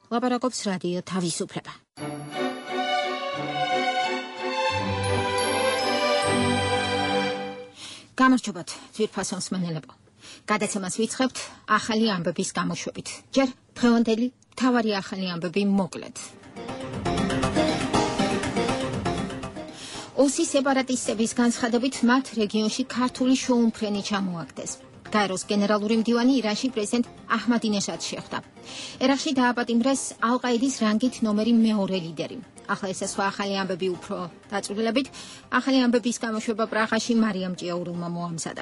ლაპარაკობს რადიო თავისუფლება. გამარჯობათ, ძვირფასო მსმენელებო. გადაცემას ვიწყებთ ახალი ამბების გამოშვებით. ჯერ დღევანდელი მთავარი ახალი ამბები მოკლედ. ოსი სეპარატისტების განცხადებით მათ რეგიონში ქართული შოუმფრენი ჩამოაგდეს. გაეროს გენერალური მდივანი ირანში პრეზიდენტ აჰმადინეჟადს შეხვდა. ერაყში დააპატიმრეს ალ-ყაიდის რანგით ნომერი მეორე ლიდერი. ახლა ეს სხვა ახალი ამბები უფრო დაწვრილებით. ახალი ამბების გამოშვება პრაღაში მარიამ ჭიაურულმა მოამზადა.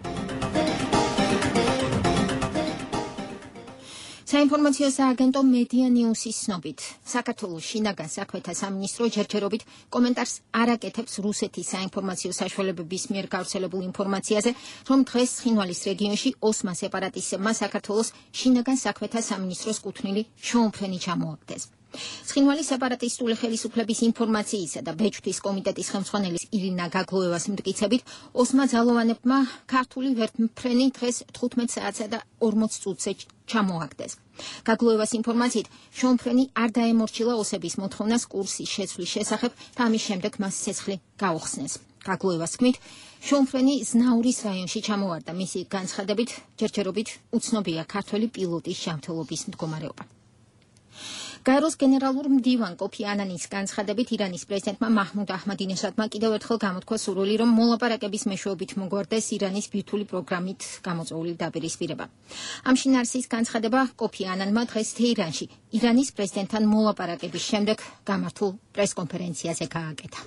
საინფორმაციო სააგენტო მედია ნიუსის ცნობით, საქართველოს შინაგან საქმეთა სამინისტრო ჯერჯერობით კომენტარს არ აკეთებს რუსეთის საინფორმაციო საშუალებების მიერ გავრცელებულ ინფორმაციაზე, რომ დღეს ცხინვალის რეგიონში ოსმა სეპარატისტებმა საქართველოს შინაგან საქმეთა სამინისტროს კუთვნილი შოუმფრენი ჩამოაგდეს. ცხინვალის სეპარატისტული ხელისუფლების ინფორმაციისა და ბეჭდვის კომიტეტის ხელმძღვანელის ირინა გაგლოევას მტკიცებით, ოსმა ძალოვანებმა ქართული ვერტმფრენი დღეს 15 საათსა და 40 წუთზე ჩამოაგდეს. გაგლოევას ინფორმაციით, შოუმფრენი არ დაემორჩილა ოსების მოთხოვნას კურსის შეცვლის შესახებ და ამის შემდეგ მას ცეცხლი გაუხსნეს. გაგლოევას თქმით, შოუმფრენი ზნაურის რაიონში ჩამოვარდა. მისი განცხადებით, ჯერჯერობით უცნობია ქართველი პილოტის ჯანმრთელობის მდგომარეობა. გაეროს გენერალურ მდივან კოფი ანანის განცხადებით, ირანის პრეზიდენტმა მაჰმუდ აჰმადინეჟადმა კიდევ ერთხელ გამოთქვა სურვილი, რომ მოლაპარაკების მეშვეობით მოგვარდეს ირანის ბირთვული პროგრამით გამოწვეული დაპირისპირება. ამ შინაარსის განცხადება კოფი ანანმა დღეს თეირანში ირანის პრეზიდენტთან მოლაპარაკების შემდეგ გამართულ პრესკონფერენციაზე გააკეთა.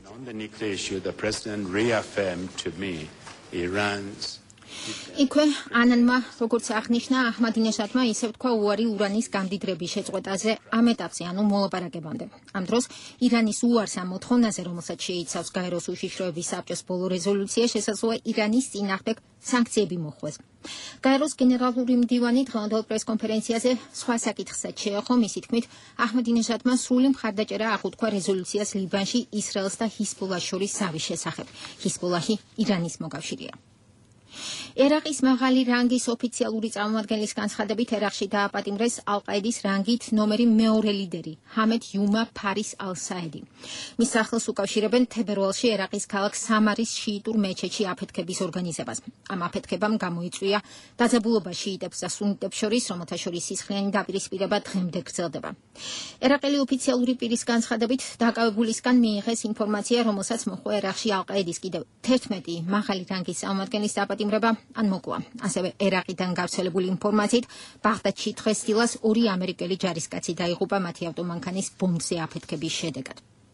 იქვე ანანმა, როგორც აღნიშნა, აჰმადინეჟადმა ისე თქვა უარი ურანის გამდიდრების შეწყვეტაზე ამ ეტაპზე, ანუ მოლაპარაკებამდე. ამ დროს ირანის უარს ამ მოთხოვნაზე, რომელსაც შეიცავს გაეროს უშიშროების საბჭოს ბოლო რეზოლუცია, შესაძლოა ირანის წინააღმდეგ სანქციები მოხვდეს. გაეროს გენერალური მდივანი დღევანდელ პრესკონფერენციაზე სხვა საკითხსაც შეეხო. მისი თქმით, აჰმადინეჟადმა სრული მხარდაჭერა აღუთქვა რეზოლუციას ლიბანში ისრაელს და ჰიზბულას შორის ზავის შესახებ. ჰიზბულაჰი ირანის მოკავშირეა. ერაყის მაღალი რანგის ოფიციალური წარმომადგენლის განცხადებით, ერაყში დააპატიმრეს ალ-ყაიდის რანგით ნომერი მეორე ლიდერი, ჰამედ იუმა ფარის ალ-საედი. მის სახელს უკავშირებენ თებერვალში ერაყის ქალაქ სამარის შიიტურ მეჩეთში აფეთქების ორგანიზებას. ამ აფეთქებამ გამოიწვია დაძაბულობა შიიტებს და სუნიტებს შორის, რომელთა შორის სისხლიანი დაპირისპირება დღემდე გრძელდება. ერაყელი ოფიციალური პირის განცხადებით, დაკავებულისგან მიიღეს ინფორმაცია, რომელსაც მოჰყვა ერაყში ალ-ყაიდის კიდევ 11 მაღალი რანგის წარმომადგენლის დაპატიმრება ან მოკლა. ასევე ერაყიდან გავრცელებული ინფორმაციით, ბაღდადში დღეს დილას 2 ამერიკელი ჯარისკაცი დაიღუპა მათი ავტომანქანის ბომბზე აფეთქების შედეგად.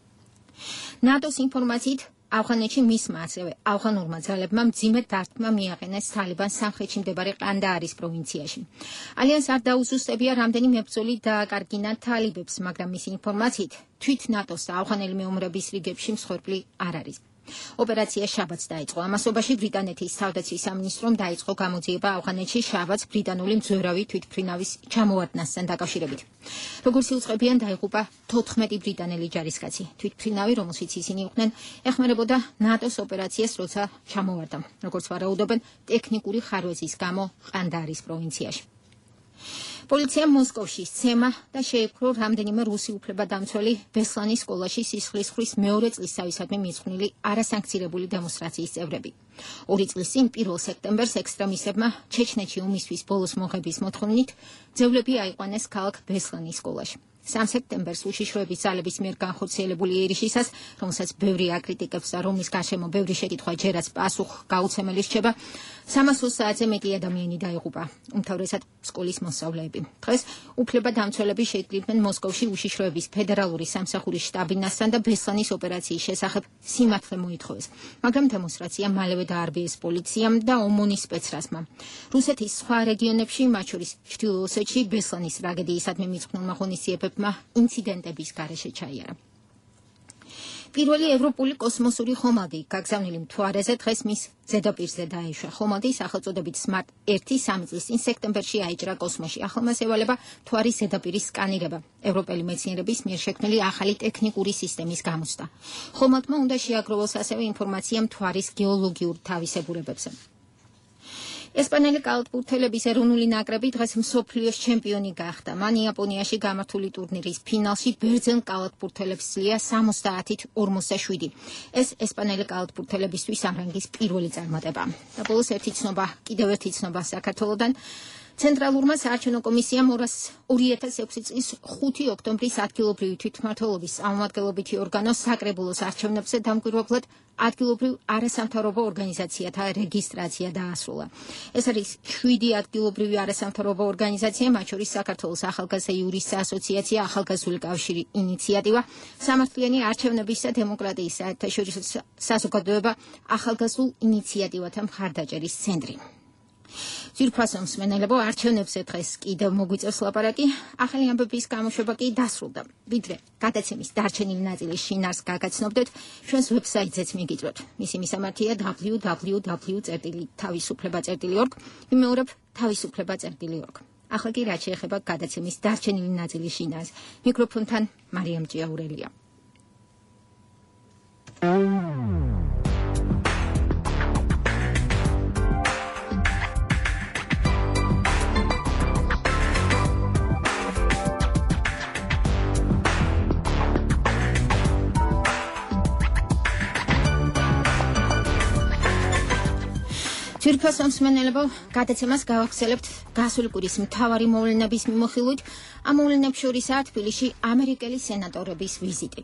ნატოს ინფორმაციით, ავღანეთში მისმა ასევე ავღანურმა ძალებმა მძიმე დარტყმა მიაყენეს თალიბანს სამხრეთში მდებარე ყანდაარის პროვინციაში. ალიანსს არ დაუზუსტებია, რამდენი მებრძოლი დააკარგინა თალიბებს, მაგრამ მისი ინფორმაციით, თვით ნატოს და ავღანელი მეომრების რიგებში მსხვერპლი არ არის. ოპერაცია შაბათს დაიწყო. ამასობაში ბრიტანეთის თავდაცვის სამინისტრომ დაიწყო გამოძიება ავღანეთში შაბათს ბრიტანული მძვერავი თვითმფრინავის ჩამოვარდნასთან დაკავშირებით. როგორც იუწყებიან, დაიღუპა 14 ბრიტანელი ჯარისკაცი. თვითმფრინავი, რომელშიც ისინი იყვნენ, ეხმარებოდა ნატოს ოპერაციას, როცა ჩამოვარდა. როგორც ვარაუდობენ, ტექნიკური ხარვეზის გამო ყანდაარის პროვინციაში. პოლიციამ მოსკოვში სცემა და შეიპყრო რამდენიმე რუსი უფლებადამცველი ბესლანის სკოლაში სისხლისხრის მეორე წლისთავისადმი მიძღვნილი არასანქცირებული დემონსტრაციის წევრები. 2 წლის წინ 1 სექტემბერს ექსტრემისტებმა ჩეჩნეთში ომისთვის ბოლოს მოღების მოთხოვნით ძევლები აიყვანეს ქალაქ ბესლანის სკოლაში. 3 სექტემბერს უშიშროების ძალების მიერ განხორციელებული ერიშისას, რომელსაც ბევრი აკრიტიკებს და რომლის გარშემო ბევრი შეკითხვა ჯერაც პასუხგაუცემელი რჩება, 300 საათზე მეტი ადამიანი დაიღუპა, უმთავრესად სკოლის მოსწავლეები. დღეს უფლებადამცველები შედგებიან მოსკოვში უშიშროების ფედერალური სამსახურის შტაბინასთან და ბესლანის ოპერაციის შესახებ სიმართლე მოითხოვეს, მაგრამ დემონსტრაცია მალევე დაარბიეს პოლიციამ და ომონის სპეცრაზმა. რუსეთის სხვა რეგიონებში, მათ შორის ჩრდილო ოსეთში, ბესლანის ტრაგედიისადმი მიძღვნილმა ღონისძიებებმა ინციდენტების გარეშე ჩაიარა. პირველი ევროპული კოსმოსური ხომალდი გაგზავნილი მთვარეზე დღეს მის ზედაპირზე დაეშვა. ხომალდი სახელწოდებით Smart 1 3 წლის წინ სექტემბერში აიჭრა კოსმოსში. ახლა მას ევალება მთვარის ზედაპირის სკანირება. ევროპელი მეცნიერების მიერ შექმნილი ახალი ტექნიკური სისტემის გამოცდა. ხომალდმა უნდა შეაგროვოს ასევე ინფორმაცია მთვარის გეოლოგიურ თავისებურებებზე. ესპანელი კალათბურთელების ეროვნული ნაკრები დღეს მსოფლიოს ჩემპიონი გახდა. მან იაპონიაში გამართული ტურნირის ფინალში ბერძენ კალათბურთელებს სძლია 70-47. ეს ესპანელი კალათბურთელებისთვის ამ რანგის პირველი წარმატება. და ბოლოს კიდევ ერთი ცნობა საქართველოდან. ცენტრალურმა საარჩევნო კომისიამ 2006 წლის 5 ოქტომბრის ადგილობრივი თვითმმართველობის წარმომადგენლობითი ორგანო საკრებულოს არჩევნებზე დამკვირვებლად ადგილობრივ არასამთავრობო ორგანიზაციათა რეგისტრაცია დაასრულა. ეს არის 7 ადგილობრივი არასამთავრობო ორგანიზაცია, მათ შორის საქართველოს ახალგაზრდა იურისტთა ასოციაცია, ახალგაზრდული კავშირი ინიციატივა, სამართლიანი არჩევნების და დემოკრატიის საერთაშორისო საზოგადოება, ახალგაზრდულ ინიციატივათა მხარდაჭერის ცენტრი. ძვირფასო მსმენელებო, არჩევნებზე დღეს კიდევ მოგვიწევს ლაპარაკი, ახალი ამბების გამოშვება კი დასრულდა. ვიდრე გადაცემის დარჩენილი ნაწილის შინაარსს გაგაცნობდეთ, ჩვენს ვებსაიტზეც მიგიწვევთ. მისი მისამართია www.თავისუფლება.org, ვიმეორებ თავისუფლება.org. ახლა კი რაც შეეხება გადაცემის დარჩენილი ნაწილის შინაარსს, მიკროფონთან მარიამ ჭიაურელია. ძვირფასო მსმენელებო, გადაცემას გავაგრძელებთ გასული კვირის მთავარი მოვლენების მიმოხილვით. ამ მოვლენებს შორისაა თბილისში ამერიკელი სენატორების ვიზიტი.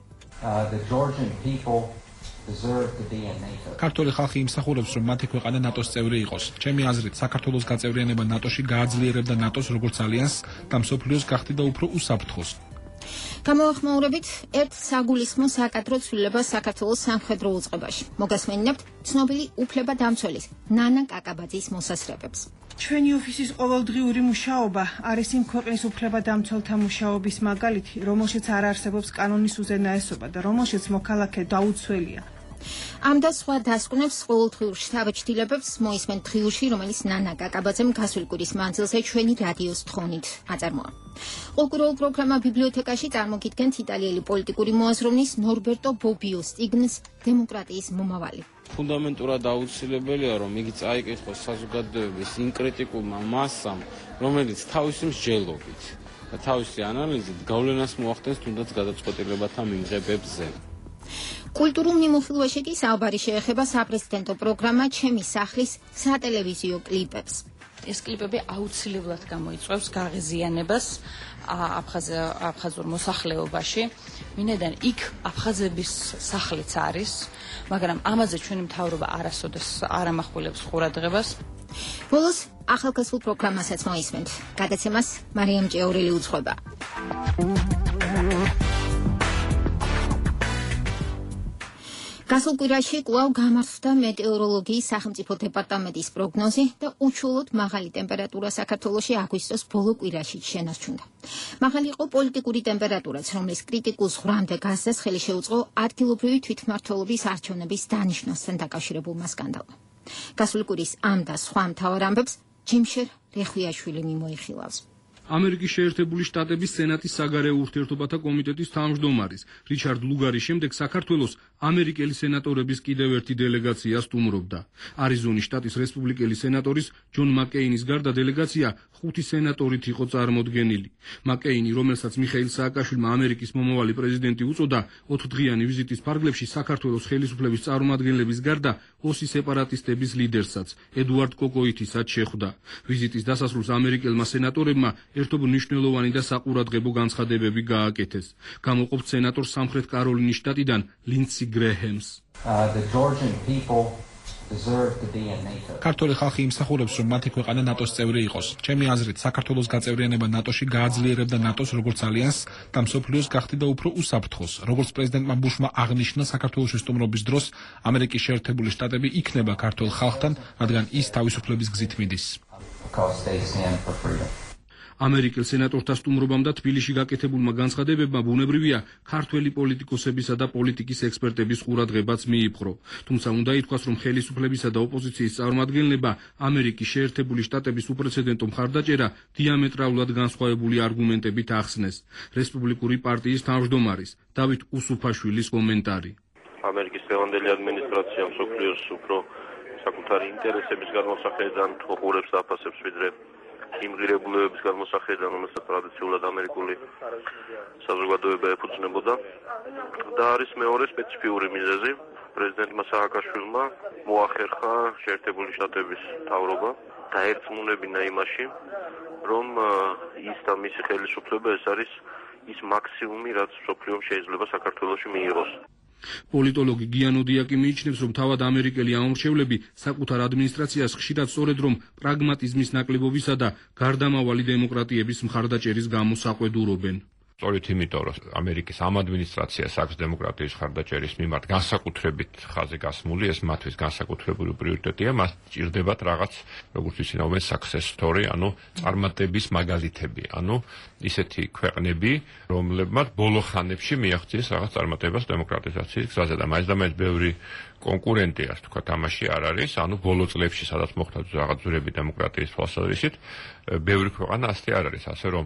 ქართული ხალხი იმსახურებს, რომ მათი ქვეყანა ნატოს წევრი იყოს. ჩემი აზრით, საქართველოს გაწევრიანება ნატოში გააძლიერებდა ნატოს როგორც ალიანსს და მსოფლიოს გახდიდა უფრო უსაფრთხოს. გამოახმაურებით ერთ საგულისხმო საკადრო ცვლილებას საქართველოს სამხედრო უწყებაში. მოგასმენინებთ ცნობილი უფლებადამცველის ნანა კაკაბაძის მოსასწრებებს. ჩვენი ოფისის ყოველდღიური მუშაობა არის იმ ქვეყნის უფლებადამცველთა მუშაობის მაგალითი, რომელშიც არ არსებობს კანონის უზენაესობა და რომელშიც მოქალაქე დაუცველია. ამ და სხვა დასკვნებს ყოველდღიურ შთაბეჭდილებებს მოისმენთ დღიურში, რომელიც ნანა კაკაბაძემ გასული კვირის მანძილზე ჩვენი რადიოს თხოვნით აწარმოა. ყოველკვირეულ პროგრამა ბიბლიოთეკაში წარმოგიდგენთ იტალიელი პოლიტიკური მოაზროვნის ნორბერტო ბობიოს წიგნს დემოკრატიის მომავალი. ფუნდამენტურად აუცილებელია, რომ იგი წაიკითხოს საზოგადოების იმ კრიტიკულმა მასამ, რომელიც თავისი მსჯელობით და თავისი ანალიზით გავლენას მოახდენს თუნდაც გადაწყვეტილებათა მიმღებებზე. კულტურულ მიმოხილვაში კი საუბარი შეეხება საპრეზიდენტო პროგრამა ჩემი სახლის სატელევიზიო კლიპებს. ეს კლიპები აუცილებლად გამოიწვევს გაღიზიანებას აფხაზურ მოსახლეობაში. მინედან იქ აფხაზების სახლიც არის, მაგრამ ამაზე ჩვენი მთავრობა არასოდეს არ ამახვილებს ყურადღებას. ბოლოს ახალგაზრდულ პროგრამასაც მოისმენთ. გადაცემას მარიამ ჭიაურელი უძღვება. გასულ კვირაში კვლავ გამართდა მეტეოროლოგიის სახელმწიფო დეპარტამენტის პროგნოზი და უჩვეულოდ მაღალი ტემპერატურა საქართველოში აგვისტოს ბოლო კვირაში შენარჩუნდა. მაღალი იყო პოლიტიკური ტემპერატურაც, რომლის კრიტიკულ ზღვრამდე გასცეს ხელი შეუწყო ადგილობრივი თვითმმართველობის არჩევნების დანიშვნასთან დაკავშირებულმა სკანდალმა. გასული კვირის ამ და სხვა მთავარ ამბებს ჯიმშერ რეხვიაშვილი მიმოიხილავს. ამერიკის შეერთებული შტატების სენატის საგარეო ურთიერთობათა კომიტეტის თავმჯდომარის რიჩარდ ლუგარის შემდეგ საქართველოს ამერიკელი სენატორების კიდევ ერთი დელეგაცია სტუმრობდა. არიზონის შტატის რესპუბლიკელი სენატორის ჯონ მაკეინის გარდა დელეგაცია 5 სენატორით იყო წარმოდგენილი. მაკეინი, რომელსაც მიხეილ სააკაშვილმა ამერიკის მომავალი პრეზიდენტი უწოდა, 4 დღიანი ვიზიტის ფარგლებში საქართველოს ხელისუფლების წარმომადგენლების გარდა ოსი სეპარატისტების ლიდერსაც, ედუარდ კოკოითისაც შეხვდა. ვიზიტის დასასრულს ამერიკელმა სენატორებმა ერთობ მნიშვნელოვანი და საყურადღებო განცხადებები გააკეთეს. გამოყოფთ სენატორ სამხრეთ კაროლინის შტატიდან ლინდსი გრეჰემს. ქართული ხალხი იმსახურებს, რომ მათი ქვეყანა ნატოს წევრი იყოს. ჩემი აზრით, საქართველოს გაწევრიანება ნატოში გააძლიერებდა ნატოს როგორც ალიანსს და მსოფლიოს გახდიდა უფრო უსაფრთხოს. როგორც პრეზიდენტმა ბუშმა აღნიშნა, საქართველოს სტუმრობის დროს ამერიკის შეერთებული შტატები იქნება ქართულ ხალხთან, რადგან ის თავისუფლების გზით მიდის. ამერიკელ სენატორთა სტუმრობამ და თბილისში გაკეთებულმა განცხადებებმა ბუნებრივია ქართველი პოლიტიკოსებისა და პოლიტიკის ექსპერტების ყურადღებაც მიიპყრო. თუმცა უნდა ითქვას, რომ ხელისუფლებისა და ოპოზიციის წარმომადგენლება ამერიკის შეერთებული შტატების უპრეცედენტო მხარდაჭერა დიამეტრალურად განსხვავებული არგუმენტებით ახსნეს. რესპუბლიკური პარტიის თავმჯდომარის დავით უსუფაშვილის კომენტარი. ამერიკის დღევანდელი ადმინისტრაცია მსოფლიოს უფრო საკუთარი ინტერესების გამოსახედიდან უყურებს და აფასებს ვიდრე იმ ღირებულებების გამოსახედიდან, რომელსაც ტრადიციულად ამერიკული საზოგადოება ეფუძნებოდა და არის მეორე სპეციფიური მიზეზი. პრეზიდენტმა სააკაშვილმა მოახერხა შეერთებული შტატების მთავრობა და ერწმუნებინა იმაში, რომ ის და მისი ხელისუფლება ეს არის ის მაქსიმუმი, რაც მსოფლიომ შეიძლება საქართველოში მიიღოს. პოლიტოლოგი გიანო დიაკი მიიჩნევს, რომ თავად ამერიკელი ამორჩევლები საკუთარ ადმინისტრაციას ხშირად სწორედ რომ პრაგმატიზმის ნაკლებობისა და გარდამავალი დემოკრატიების მხარდაჭერის გამო საყვედურობენ. სწორედ იმიტომ, რომ ამერიკის ამ ადმინისტრაციას აქვს დემოკრატიის მხარდაჭერის მიმართ განსაკუთრებით ხაზი გასმული, ეს მათთვის განსაკუთრებული პრიორიტეტია, მას ჭირდებათ რაღაც, როგორც ისინაობენ success story, ანუ წარმატების მაგალითები, ანუ ისეთი ქვეყნები, რომლებმაც ბოლო ხანებში მიაღწიეს რაღაც წარმატებას დემოკრატიზაციის გზაზე და მაინც და მაინც ბევრი კონკურენტი, ასე ვთქვათ, ამაში არ არის, ანუ ბოლო წლებში, სადაც მოხდა რაღაც ძვრები დემოკრატიის თვალსაზრისით, ბევრი ქვეყანა ასეთი არ არის, ასე რომ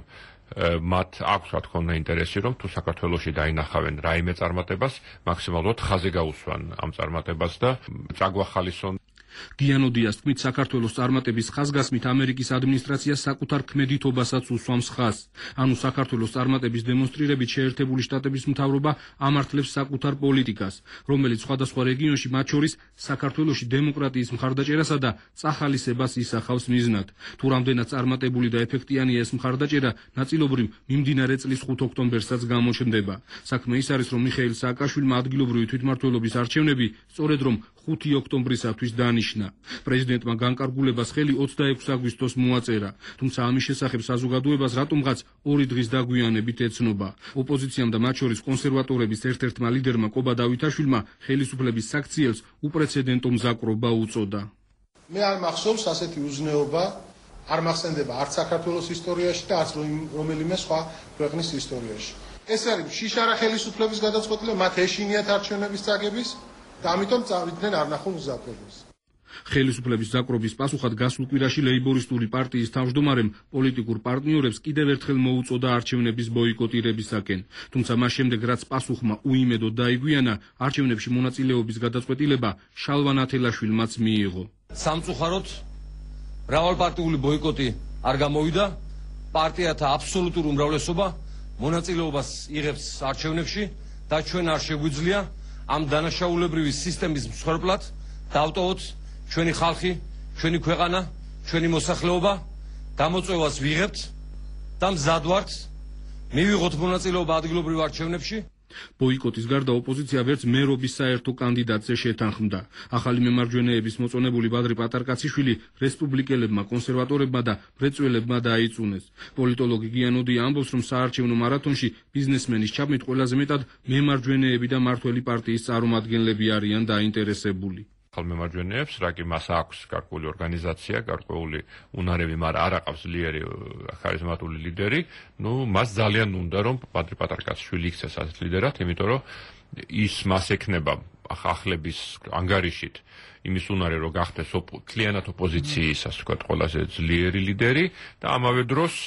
მათ აქვს რა თქმა უნდა ინტერესი, რომ თუ საქართველოში დაინახავენ რაიმე წარმატებას, მაქსიმალურად ხაზე გაუსვან ამ წარმატებას და წაგვახალისონ. გიანო დიას თქმით, საქართველოს წარმატების ხაზგასმით ამერიკის ადმინისტრაცია საკუთარ ქმედითობასაც უსვამს ხაზს. ანუ საქართველოს წარმატების დემონსტრირებით შეერთებული შტატების მთავრობა ამართლებს საკუთარ პოლიტიკას, რომელიც სხვადასხვა რეგიონში, მათ შორის საქართველოში დემოკრატიის მხარდაჭერასა და წახალისებას ისახავს მიზნად. თუ რამდენად წარმატებული და ეფექტიანია ეს მხარდაჭერა, ნაწილობრივ მიმდინარე წლის 5 ოქტომბერსაც გამოჩნდება. საქმე ის არის, რომ მიხეილ სააკაშვილმა ადგილობრივი თვითმმართველობის არჩევნები სწორედ რომ 5 ოქტომბრისათვის დანიშნა. პრეზიდენტმა განკარგულებას ხელი 26 აგვისტოს მოაწერა, თუმცა ამის შესახებ საზოგადოებას რატომღაც 2 დღის დაგვიანებით ეცნობა. ოპოზიციამ და მათ შორის კონსერვატორების ერთ-ერთმა ლიდერმა კობა დავითაშვილმა ხელისუფლების საქციელს უპრეცედენტო მზაკრობა უწოდა. მე არ მახსოვს ასეთი უზნეობა არ მახსენდება არც საქართველოს ისტორიაში და არც რომელიმე სხვა ქვეყნის ისტორიაში. ეს არის შიშარა ხელისუფლების გადაწყვეტილება, მათ ეშინიათ არჩევნების წაგების და ამიტომ წავიდნენ არნახულ მზაკრობას. ხელისუფლების მზაკრობის პასუხად გასულ კვირაში ლეიბორისტული პარტიის თავმჯდომარემ პოლიტიკურ პარტნიორებს კიდევ ერთხელ მოუწოდა არჩევნების ბოიკოტირებისაკენ. თუმცა მას შემდეგ, რაც პასუხმა უიმედოდ დაიგვიანა, არჩევნებში მონაწილეობის გადაწყვეტილება შალვა ათელაშვილმაც მიიღო. სამწუხაროდ მრავალპარტიული ბოიკოტი არ გამოვიდა, პარტიათა აბსოლუტური უმრავლესობა მონაწილეობას იღებს არჩევნებში და ჩვენ არ შეგვიძლია ამ დანაშაულებრივი სისტემის მსხვერპლად დავტოვოთ ჩვენი ხალხი, ჩვენი ქვეყანა, ჩვენი მოსახლეობა, გამოწვევას ვიღებთ და მზად ვართ მივიღოთ მონაწილეობა ადგილობრივ არჩევნებში. ბოიკოტის გარდა ოპოზიცია ვერც მერობის საერთო კანდიდატზე შეთანხმდა. ახალი მემარჯვენეების მოწონებული ბადრი პატარკაციშვილი რესპუბლიკელებმა, კონსერვატორებმა და მრეწველებმა დაიწუნეს. პოლიტოლოგი გიანო დია ამბობს, რომ საარჩევნო მარათონში ბიზნესმენის ჩაბმით ყველაზე მეტად მემარჯვენეები და მართველი პარტიის წარმომადგენლები არიან დაინტერესებული. ახალ მემარჯვენეებს, რა კი მას აქვს გარკვეული ორგანიზაცია, გარკვეული უნარები, მაგრამ არ აყავს ძლიერი ხარიზმატული ლიდერი, მას ძალიან უნდა რომ ბადრი პატარკაციშვილი იქცეს ასეთ ლიდერად, იმიტომ რომ ის მას ექნება ახალების ანგარიშით იმის უნარი რომ გახდეს მთლიანად ოპოზიციის, ასე ვთქვათ, ყველაზე ძლიერი ლიდერი და ამავე დროს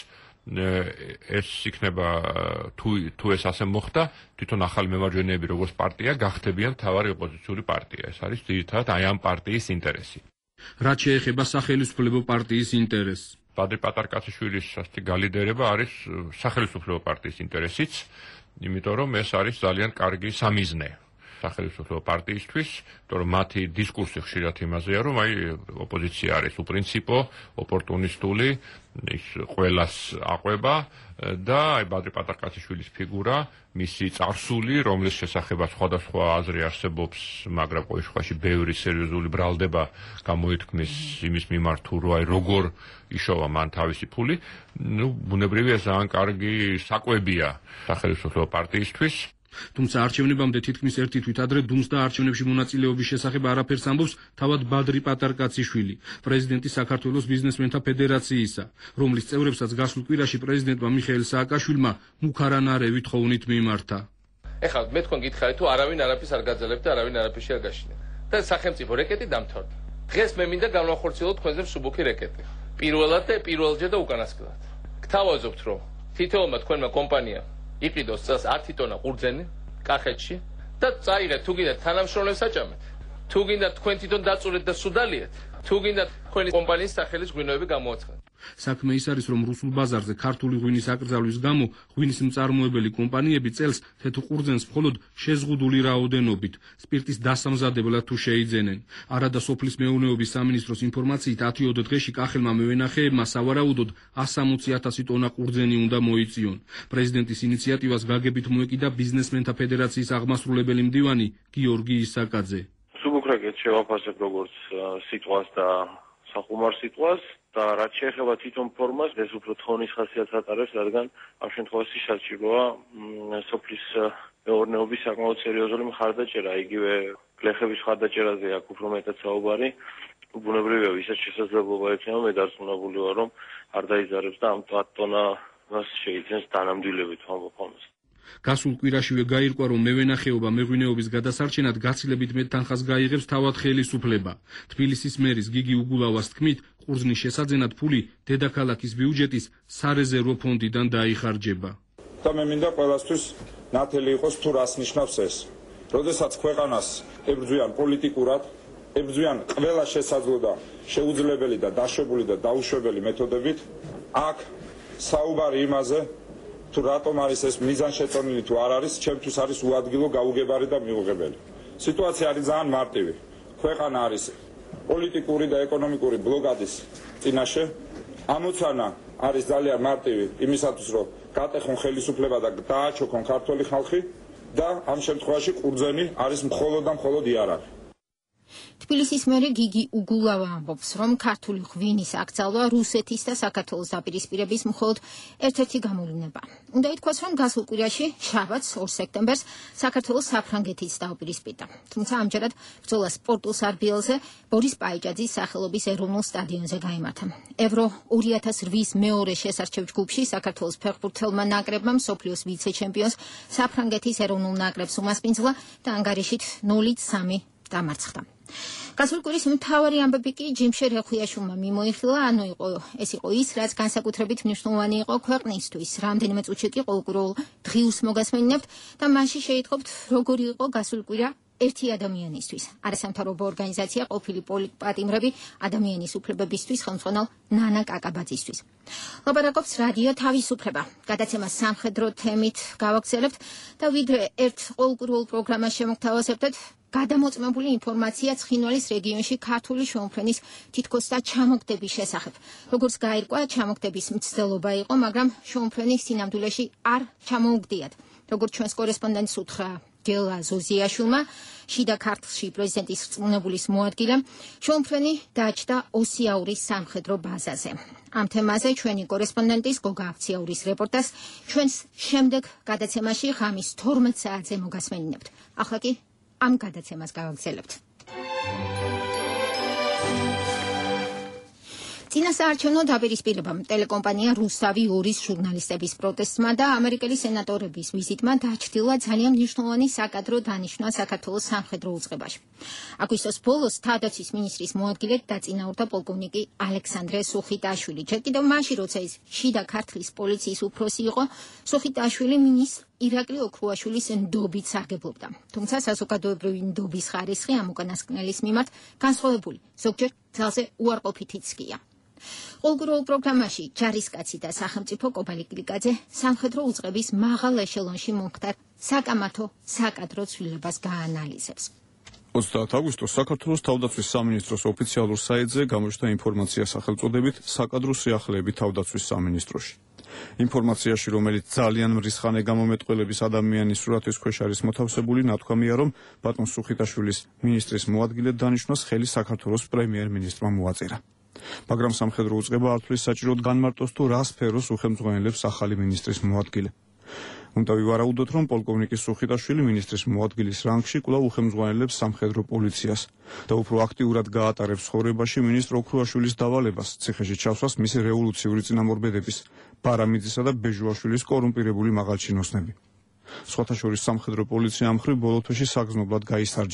ეს იქნება თუ ეს ასე მოხდა, თვითონ ახალი მემარჯვენეები როგორც პარტია გახდებიან მთავარი ოპოზიციური პარტია. ეს არის ძირითადად აი ამ პარტიის ინტერესი. რაც შეეხება სახელმწიფო პარტიის ინტერესს. ბადრი პატარკაციშვილის ასეთი გალიდერება არის სახელმწიფო პარტიის ინტერესიც, იმიტომ რომ ეს არის ძალიან კარგი სამიზნე სახელმწიფო პარტიისთვის, იმიტომ რომ მათი დისკურსი ხშირად იმაზეა, რომ აი ოპოზიცია არის უპრინციპო, ოპორტუნისტული, ის ყველას აყვება და აი ბადრი პატარკაციშვილის ფიგურა, მისი წარსული, რომლის შესახებაც სხვადასხვა აზრი არსებობს, მაგრამ ყოველ შემთხვევაში ბევრი სერიოზული ბრალდება გამოითქმის იმის მიმართ, თუ აი როგორ იშოვა მან თავისი ფული, ბუნებრივია ძალიან კარგი საკვებია სახელმწიფო პარტიისთვის. თუმცა არჩევნებამდე თითქმის ერთი თვით ადრე დუმს და არჩევნებში მონაწილეობის შესახებ არაფერს ამბობს თავად ბადრი პატარკაციშვილი, პრეზიდენტი საქართველოს ბიზნესმენთა ფედერაციისა, რომლის წევრებსაც გასულ კვირაში პრეზიდენტმა მიხეილ სააკაშვილმა მუქარანარევით ხოვნით მიმართა. ეხლა მე თქვენ გითხარით, თუ არავინ არაფერს არ გაძლებთ და არავინ არაფერში არ გაშინა. და სახელმწიფო რეკეტი დამთავრდა. დღეს მე მინდა განვახორციელოთ თქვენზე მსუბუქი რეკეტი. პირველად და პირველჯერ და უკანასკნელად. გთავაზობთ, რომ თითოეულმა თქვენმა კომპანიამ იყიდოს წელს 10 ტონა ყურძენი კახეთში და წაიღეთ თუ კიდე თანამშრომლებს აჭამეთ. თუ გინდა თქვენ თვითონ დაწურეთ და სუდალიეთ, თუ გინდა თქვენი კომპანიის სახელის ღვინოები გამოაცხადოთ. საქმე ის არის, რომ რუსულ ბაზარზე ქართული ღვინის აკრძალვის გამო ღვინის მწარმოებელი კომპანიები წელს თეთრ ყურძენს მხოლოდ შეზღუდული რაოდენობით სპირტის დასამზადებლად თუ შეიძენენ. არადა სოფლის მეურნეობის სამინისტროს ინფორმაციით 10 დღეში კახელმა მევენახეებმა სავარაუდოდ 160,000 ტონა ყურძენი უნდა მოიწიონ. პრეზიდენტის ინიციატივას გაგებით მოეკიდა ბიზნესმენთა ფედერაციის აღმასრულებელი მდივანი გიორგი ისაკაძე. სუბუქრაკეთს შევაფასებ როგორც სიტყვას და სახუმარ სიტყვას და რაც შეეხება თვითონ ფორმას, ეს უფრო თხონის ხასიათს ატარებს, რადგან ამ შემთხვევაში საჭიროა სოფლის მეურნეობის საკმაოდ სერიოზული მხარდაჭერა, იგივე გლეხების მხარდაჭერაზე აქვს უფრო მეტად საუბარი. ბუნებრივია, ვისაც შესაძლებლობა ექნება, მე დარწმუნებული ვარ, რომ არ დაიზარებს და ამ 10 ტონას შეიძენს დანამდვილებით ამბობს. გასულ კვირაშივე გაირკვა, რომ მევენახეობა მეღვინეობის გადასარჩენად გაცილებით მეტ თანხას გაიღებს თავად ხელისუფლება. თბილისის მერის გიგი უგულავას თქმით, ყურძნის შესაძენად ფული დედაქალაქის ბიუჯეტის სარეზერვო ფონდიდან დაიხარჯება. და მე მინდა ყველასთვის ნათელი იყოს თუ რას ნიშნავს ეს. როდესაც ქვეყანას ებრძვიან პოლიტიკურად, ებრძვიან ყველა შესაძლო და შეუძლებელი და დაშვებული და დაუშვებელი მეთოდებით, აქ საუბარი იმაზე თუ რატომ არის ეს მიზანშეწონილი თუ არ არის, ჩემთვის არის უადგილო, გაუგებარი და მიუღებელი. სიტუაცია არის ძალიან მარტივი. ქვეყანა არის პოლიტიკური და ეკონომიკური ბლოკადის წინაშე. ამოცანა არის ძალიან მარტივი იმისათვის, რომ გატეხონ ხელისუფლება და დააჩოქონ ქართული ხალხი და ამ შემთხვევაში ყურძენი არის მხოლოდ და მხოლოდ იარაღი. თბილისის მერი გიგი უგულავა ამბობს, რომ ქართული ღვინის აკრძალვა რუსეთის და საქართველოს დაპირისპირების მხოლოდ ერთ-ერთი გამოვლინება. უნდა ითქვას, რომ გასულ კვირაში, შაბათს 2 სექტემბერს, საქართველოს საფრანგეთიც დაუპირისპირდა. თუმცა ამჯერად ბრძოლა სპორტულ სარბიელზე ბორის პაიჭაძის სახელობის ეროვნულ სტადიონზე გაიმართა. ევრო 2008-ის მეორე შესარჩევ ჯგუფში საქართველოს ფეხბურთელმა ნაკრებმა მსოფლიოს ვიცე-ჩემპიონს საფრანგეთის ეროვნულ ნაკრებს უმასპინძლა და ანგარიშით 0-3 დამარცხდა. გასულ კვირის მთავარი ამბები კი ჯიმშე რეხვიაშვილმა მიმოიხილა, ეს იყო ის, რაც განსაკუთრებით მნიშვნელოვანი იყო ქვეყნისთვის. რამდენიმე წუთში კი ყოველკვირეულ დღიურს მოგასმენინებთ და მასში შეიტყობთ, როგორი იყო გასულ კვირა ერთი ადამიანისთვის. არასამთავრობო ორგანიზაცია ყოფილი პოლიტპატიმრები ადამიანის უფლებებისთვის ხელმძღვანელ ნანა კაკაბაძისთვის. ლაპარაკობს რადიო თავისუფლება. გადაცემას სამხედრო თემით გავაგრძელებთ და ვიდრე ერთ ყოველკვირეულ პროგრამას შემოგთავაზებთ, გადამოწმებული ინფორმაცია ცხინვალის რეგიონში ქართული შემოფრენის თითქოს და ჩამოგდების შესახებ. როგორც გაირკვა, ჩამოგდების მცდელობა იყო, მაგრამ შემოფრენის სინამდვილეში არ ჩამოუგდიათ. როგორც ჩვენს კორესპონდენტს უთხრა გელა ზოზიაშვილმა, შიდა ქართლში პრეზიდენტის რწმუნებულის მოადგილემ, შემოფრენი დაჯდა ოსიაურის სამხედრო ბაზაზე. ამ თემაზე ჩვენი კორესპონდენტის გოგა აქციაურის რეპორტაჟს ჩვენს შემდეგ გადაცემაში ღამის 12 საათზე მოგასმენინებთ. ახლა კი ამ გადაცემას გავაგრძელებთ. წინასაარჩევნო დაპირისპირებამ ტელეკომპანია რუსთავი 2-ის ჟურნალისტების პროტესტმა და ამერიკელი სენატორების ვიზიტმა დაჩრდილა ძალიან მნიშვნელოვანი საკადრო დანიშვნა საქართველოს სამხედრო უწყებაში. აგვისტოს ბოლოს თავდაცვის მინისტრის მოადგილედ დაწინაურდა პოლკოვნიკი ალექსანდრე სუხიტაშვილი. ჯერ კიდევ მაშინ, როცა ის შიდა ქართლის პოლიციის უფროსი იყო, სუხიტაშვილი მინისტრ ირაკლი ოქრუაშვილის ნდობით სარგებლობდა. თუმცა საზოგადოებრივი ნდობის ხარისხი ამ უკანასკნელის მიმართ განსხვავებული, ზოგჯერ ძალზე უარყოფითიც გია. ყოველკვირეულ პროგრამაში ჯარისკაცი და სახელმწიფო კობალი კილიკაძე სამხედრო უწყების მაღალ ეშელონში მომხდარ საკამათო საკადრო ცვლილებას გაანალიზებს. 30 აგვისტოს საქართველოს თავდაცვის სამინისტროს ოფიციალურ საიტზე გამოჩნდა ინფორმაცია სახელწოდებით საკადრო სიახლეები თავდაცვის სამინისტროში. ინფორმაციაში, რომელიც ძალიან მრისხანე გამომეტყველების ადამიანის სურათის ქვეშ არის მოთავსებული, ნათქვამია, რომ ბატონ სუხიტაშვილის მინისტრის მოადგილედ დანიშვნას ხელი საქართველოს პრემიერ-მინისტრმა მოაწერა. მაგრამ სამხედრო უწყება არ თვლის საჭიროდ განმარტოს თუ რა სფეროს უხელმძღვანელებს ახალი მინისტრის მოადგილე. უნდა ვივარაუდოთ, რომ პოლკოვნიკი სუხიტაშვილი მინისტრის მოადგილის რანგში კვლავ უხელმძღვანელებს სამხედრო პოლიციას და უფრო აქტიურად გაატარებს ცხოვრებაში მინისტრ ოქრუაშვილის დავალებას, ციხეში ჩასვას მისი რევოლუციური წინამორბედების, ბარამიძისა და ბეჟუაშვილის კორუმპირებული მაღალჩინოსნები. სხვათა შორის სამხედრო პოლიცია ამ მხრივ ბოლო თვეში საგრძნობლად გაისარჯა.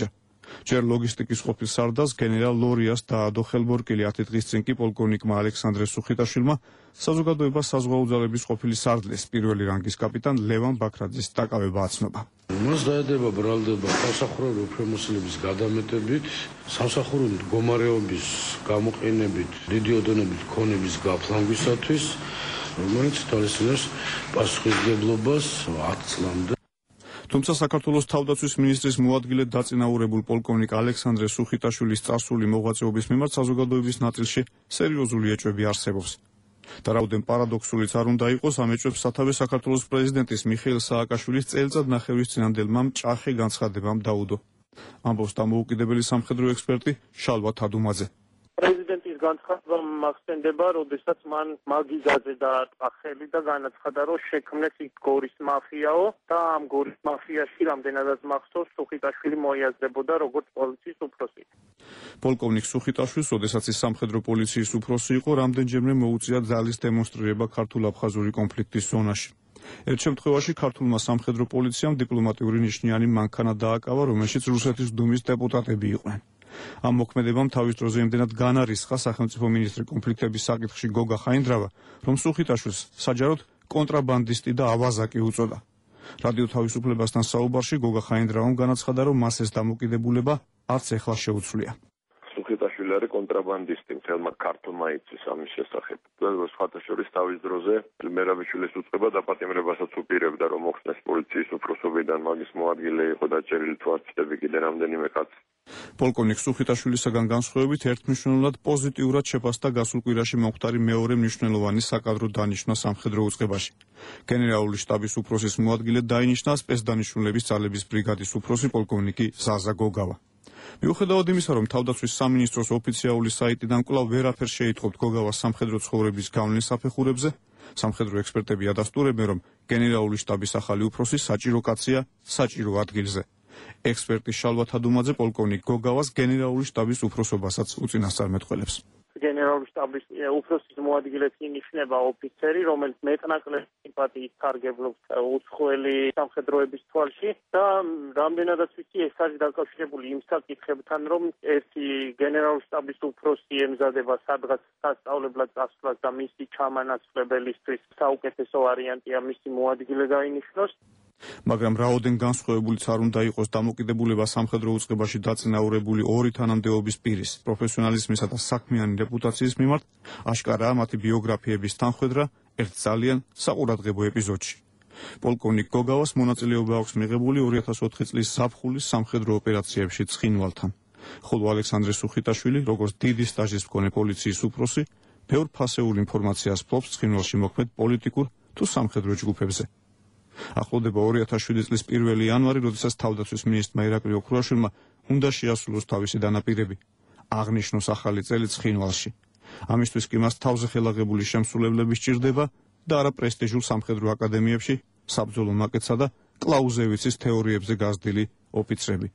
ჯერ ლოგისტიკის ყოფილ სარდალს გენერალ ლორიას დაადო ხელბორკილი 10 დღის წინ კი პოლკოვნიკმა ალექსანდრე სუხიტაშვილმა საზოგადოებას საზღვაო ძალების ყოფილი სარდლის პირველი რანგის კაპიტან ლევან ბაქრაძის დაკავება აცნობა. მას დაედება ბრალდება სამსახუროვი უფლებამოსილების გადამეტებით, სამსახუროვი მდგომარეობის გამოყენებით, დიდი ოდენობით ქონების გაფლანგვისათვის, რომელიც თვალისწინებს პასუხისმგებლობას 10 წლამდე. თუმცა საქართველოს თავდაცვის მინისტრის მოადგილედ დაწინაურებულ პოლკოვნიკ ალექსანდრე სუხიტაშვილის წარსული მოღვაწეობის მიმართ საზოგადოების ნაწილში სერიოზული ეჭვები არსებობს. და რაოდენ პარადოქსულიც არ უნდა იყოს, ამ ეჭვებს სათავეს საქართველოს პრეზიდენტის მიხეილ სააკაშვილის წელიწადნახევრის წინანდელმა მჭახე განცხადებამ დაუდო. ამბობს დამოუკიდებელი სამხედრო ექსპერტი შალვა თადუმაძე. პრეზიდენტის განცხადება მახსენდება, როდესაც მან მაგიდაზე დაარტყა ხელი და განაცხადა, რომ შექმნეს იქ გორის მაფიაო და ამ გორის მაფიაში რამდენადაც მახსოვს სუხიტაშვილი მოიაზრებოდა როგორც პოლიციის უფროსი. პოლკოვნიკ სუხიტაშვილს, როდესაც ის სამხედრო პოლიციის უფროსი იყო, რამდენჯერმე მოუწია ძალის დემონსტრირება ქართულ-აფხაზური კონფლიქტის ზონაში. ერთ შემთხვევაში ქართულმა სამხედრო პოლიციამ დიპლომატიური ნიშნიანი მანქანა დააკავა, რომელშიც რუსეთის დუმის დეპუტატები იყვნენ. ამ მოქმედებამ თავის დროზე იმდენად განარისხა სახელმწიფო მინისტრი კონფლიქტების საკითხში გოგა ხაინდრავა, რომ სუხიტაშვილს საჯაროდ კონტრაბანდისტი და ავაზაკი უწოდა. რადიო თავისუფლებასთან საუბარში გოგა ხაინდრავამ განაცხადა, რომ მას ეს დამოკიდებულება არც ეხლა შეუცვლია. სუხიტაშვილი არის კონტრაბანდისტი, მთელმა ქართლმა იცის ამის შესახებ. სხვათა შორის თავის დროზე მერაბიშვილის უწყება დაპატიმრებასაც უპირებდა, რომ მოხსნეს პოლიციის უფროსობიდან, მაგის მოადგილე იყო დაჭერილი თუ არ ცდები კიდე რამდენიმე კაცი. პოლკოვნიკ სუხიტაშვილისაგან განსხვავებით ერთმნიშვნელოვნად პოზიტიურად შეფასდა გასულ კვირაში მომხდარი მეორე მნიშვნელოვანი საკადრო დანიშვნა სამხედრო უწყებაში. გენერალური შტაბის უფროსის მოადგილედ დაინიშნა სპეცდანიშნულების ძალების ბრიგადის უფროსი პოლკოვნიკი ზაზა გოგავა. მიუხედავად იმისა, რომ თავდაცვის სამინისტროს ოფიციალური საიტიდან კვლავ ვერაფერს შეიტყობთ გოგავას სამხედრო ცხოვრების გავლენის საფეხურებზე, სამხედრო ექსპერტები ადასტურებენ, რომ გენერალური შტაბის ახალი უფროსი საჭირო კაცია საჭირო ადგილზე. ექსპერტი შალვა თადუმაძე პოლკოვნიკ გოგავას გენერალური შტაბის უფროსობასაც უწინასწარმეტყველებს. გენერალური შტაბის უფროსის მოადგილედ ინიშნება ოფიცერი, რომელიც მეტნაკლებ სიმპათიის სარგებლობს უცხოელი სამხედროების თვალში და რამდენადაც ვიცი, ეს არის დაკავშირებული იმ საკითხებთან, რომ ერთი გენერალური შტაბის უფროსი ემზადება სადღაც სასწავლებლად წასვლას და მისი ჩამანაცვლებელისთვის საუკეთესო ვარიანტია მისი მოადგილე დაინიშნოს. მაგრამ რაოდენ განსხვავებულიც არ უნდა იყოს დამოკიდებულება სამხედრო უწყებაში დაწინაურებული ორი თანამდებობის პირის პროფესიონალიზმისა და საქმიანი რეპუტაციის მიმართ, აშკარაა მათი ბიოგრაფიების თანხვედრა ერთ ძალიან საყურადღებო ეპიზოდში. პოლკოვნიკ გოგავას მონაწილეობა აქვს მიღებული 2004 წლის ზაფხულის სამხედრო ოპერაციებში ცხინვალთან, ხოლო ალექსანდრე სუხიტაშვილი, როგორც დიდი სტაჟის მქონე პოლიციის უფროსი, ბევრ ფასეულ ინფორმაციას ფლობს ცხინვალში მოქმედ პოლიტიკურ თუ სამხედრო ჯგუფებზე. ახლოვდება 2007 წლის 1 იანვარი, როდესაც თავდაცვის მინისტრმა ირაკლი ოქრუაშვილმა უნდა შეასრულოს თავისი დანაპირები, აღნიშნოს ახალი წელი ცხინვალში. ამისთვის კი მას თავზე ხელაღებული შემსრულებლები სჭირდება და არა პრესტიჟულ სამხედრო აკადემიებში საბრძოლო მაკეტსა და კლაუზევიცის თეორიებზე გაზრდილი ოფიცრები.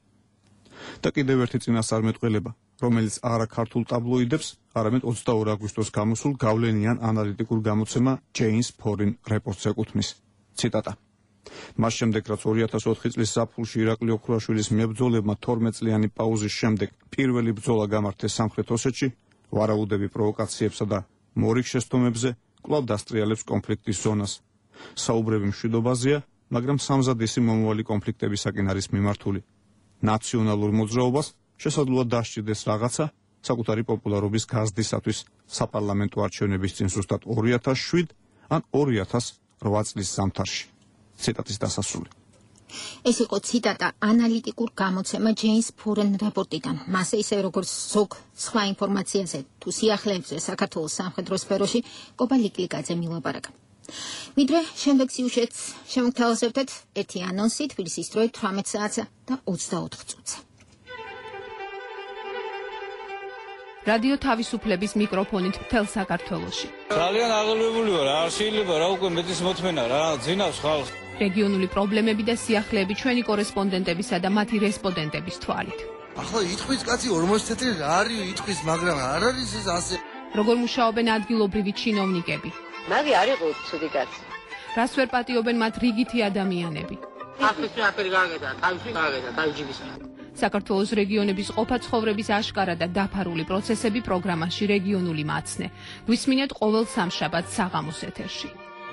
და კიდევ ერთი წინასწარმეტყველება, რომელიც არა ქართულ ტაბლოიდებს, არამედ 22 აგვისტოს გამოსულ გავლენიან ანალიტიკურ გამოცემა ჯეინს ფორინ რეპორტს ეკუთვნის. ციტატა. მას შემდეგ, რაც 2004 წლის ზაფხულში ირაკლი ოქრუაშვილის მებრძოლებმა 12 წლიანი პაუზის შემდეგ პირველი ბრძოლა გამართეს სამხრეთ ოსეთში, ვარაუდები პროვოკაციებსა და მორიგ შეცდომებზე კვლავ დასტრიალებს კონფლიქტის ზონას. საუბრები მშვიდობაზეა, მაგრამ სამზადისი მომავალი კონფლიქტებისაკენ არის მიმართული. ნაციონალურ მოძრაობას შესაძლოა დასჭირდეს რაღაცა საკუთარი პოპულარობის გაზრდისათვის საპარლამენტო არჩევნების წინ ზუსტად 2007 ან 2008 წლის ზამთარში. ციტატის დასასრული. ეს იყო ციტატა ანალიტიკურ გამოცემა ჯეინს ფორენ რეპორტიდან. მასე ისე როგორც ზოგ სხვა ინფორმაციაზე თუ სიახლეებზე საქართველოს სამხედრო სფეროში კობა ლიკლიკაძე მილაპარაკა. ვიდრე შემდეგ სიუჟეტს შემოგთავაზებთ ერთი ანონსი თბილისის დროით 18 საათსა და 24 წუთზე. რადიო თავისუფლების მიკროფონით მთელ საქართველოში. ძალიან აღელვებული ვარ, არ შეიძლება რა უკვე მეტის მოთმენა რა, ძინავს ხალხს. რეგიონული პრობლემები და სიახლეები ჩვენი კორესპონდენტებისა და მათი რესპონდენტების თვალით. ახლა ითქვის კაცი 40 წელი რა არის ითქვის, მაგრამ არ არის ეს ასე. როგორ მუშაობენ ადგილობრივი ჩინოვნიკები? მაგი არ იყო ცუდი კაცი. რას ვერ პატიობენ მათ რიგითი ადამიანები? ახლა რა პერი გააკეთა, თავისი გააკეთა, თავის ჯიბის. საქართველოს რეგიონების ყოფა-ცხოვრების აშკარა და დაფარული პროცესები პროგრამაში რეგიონული მაცნე. გვისმინეთ ყოველ სამშაბათს საღამოს ეთერში.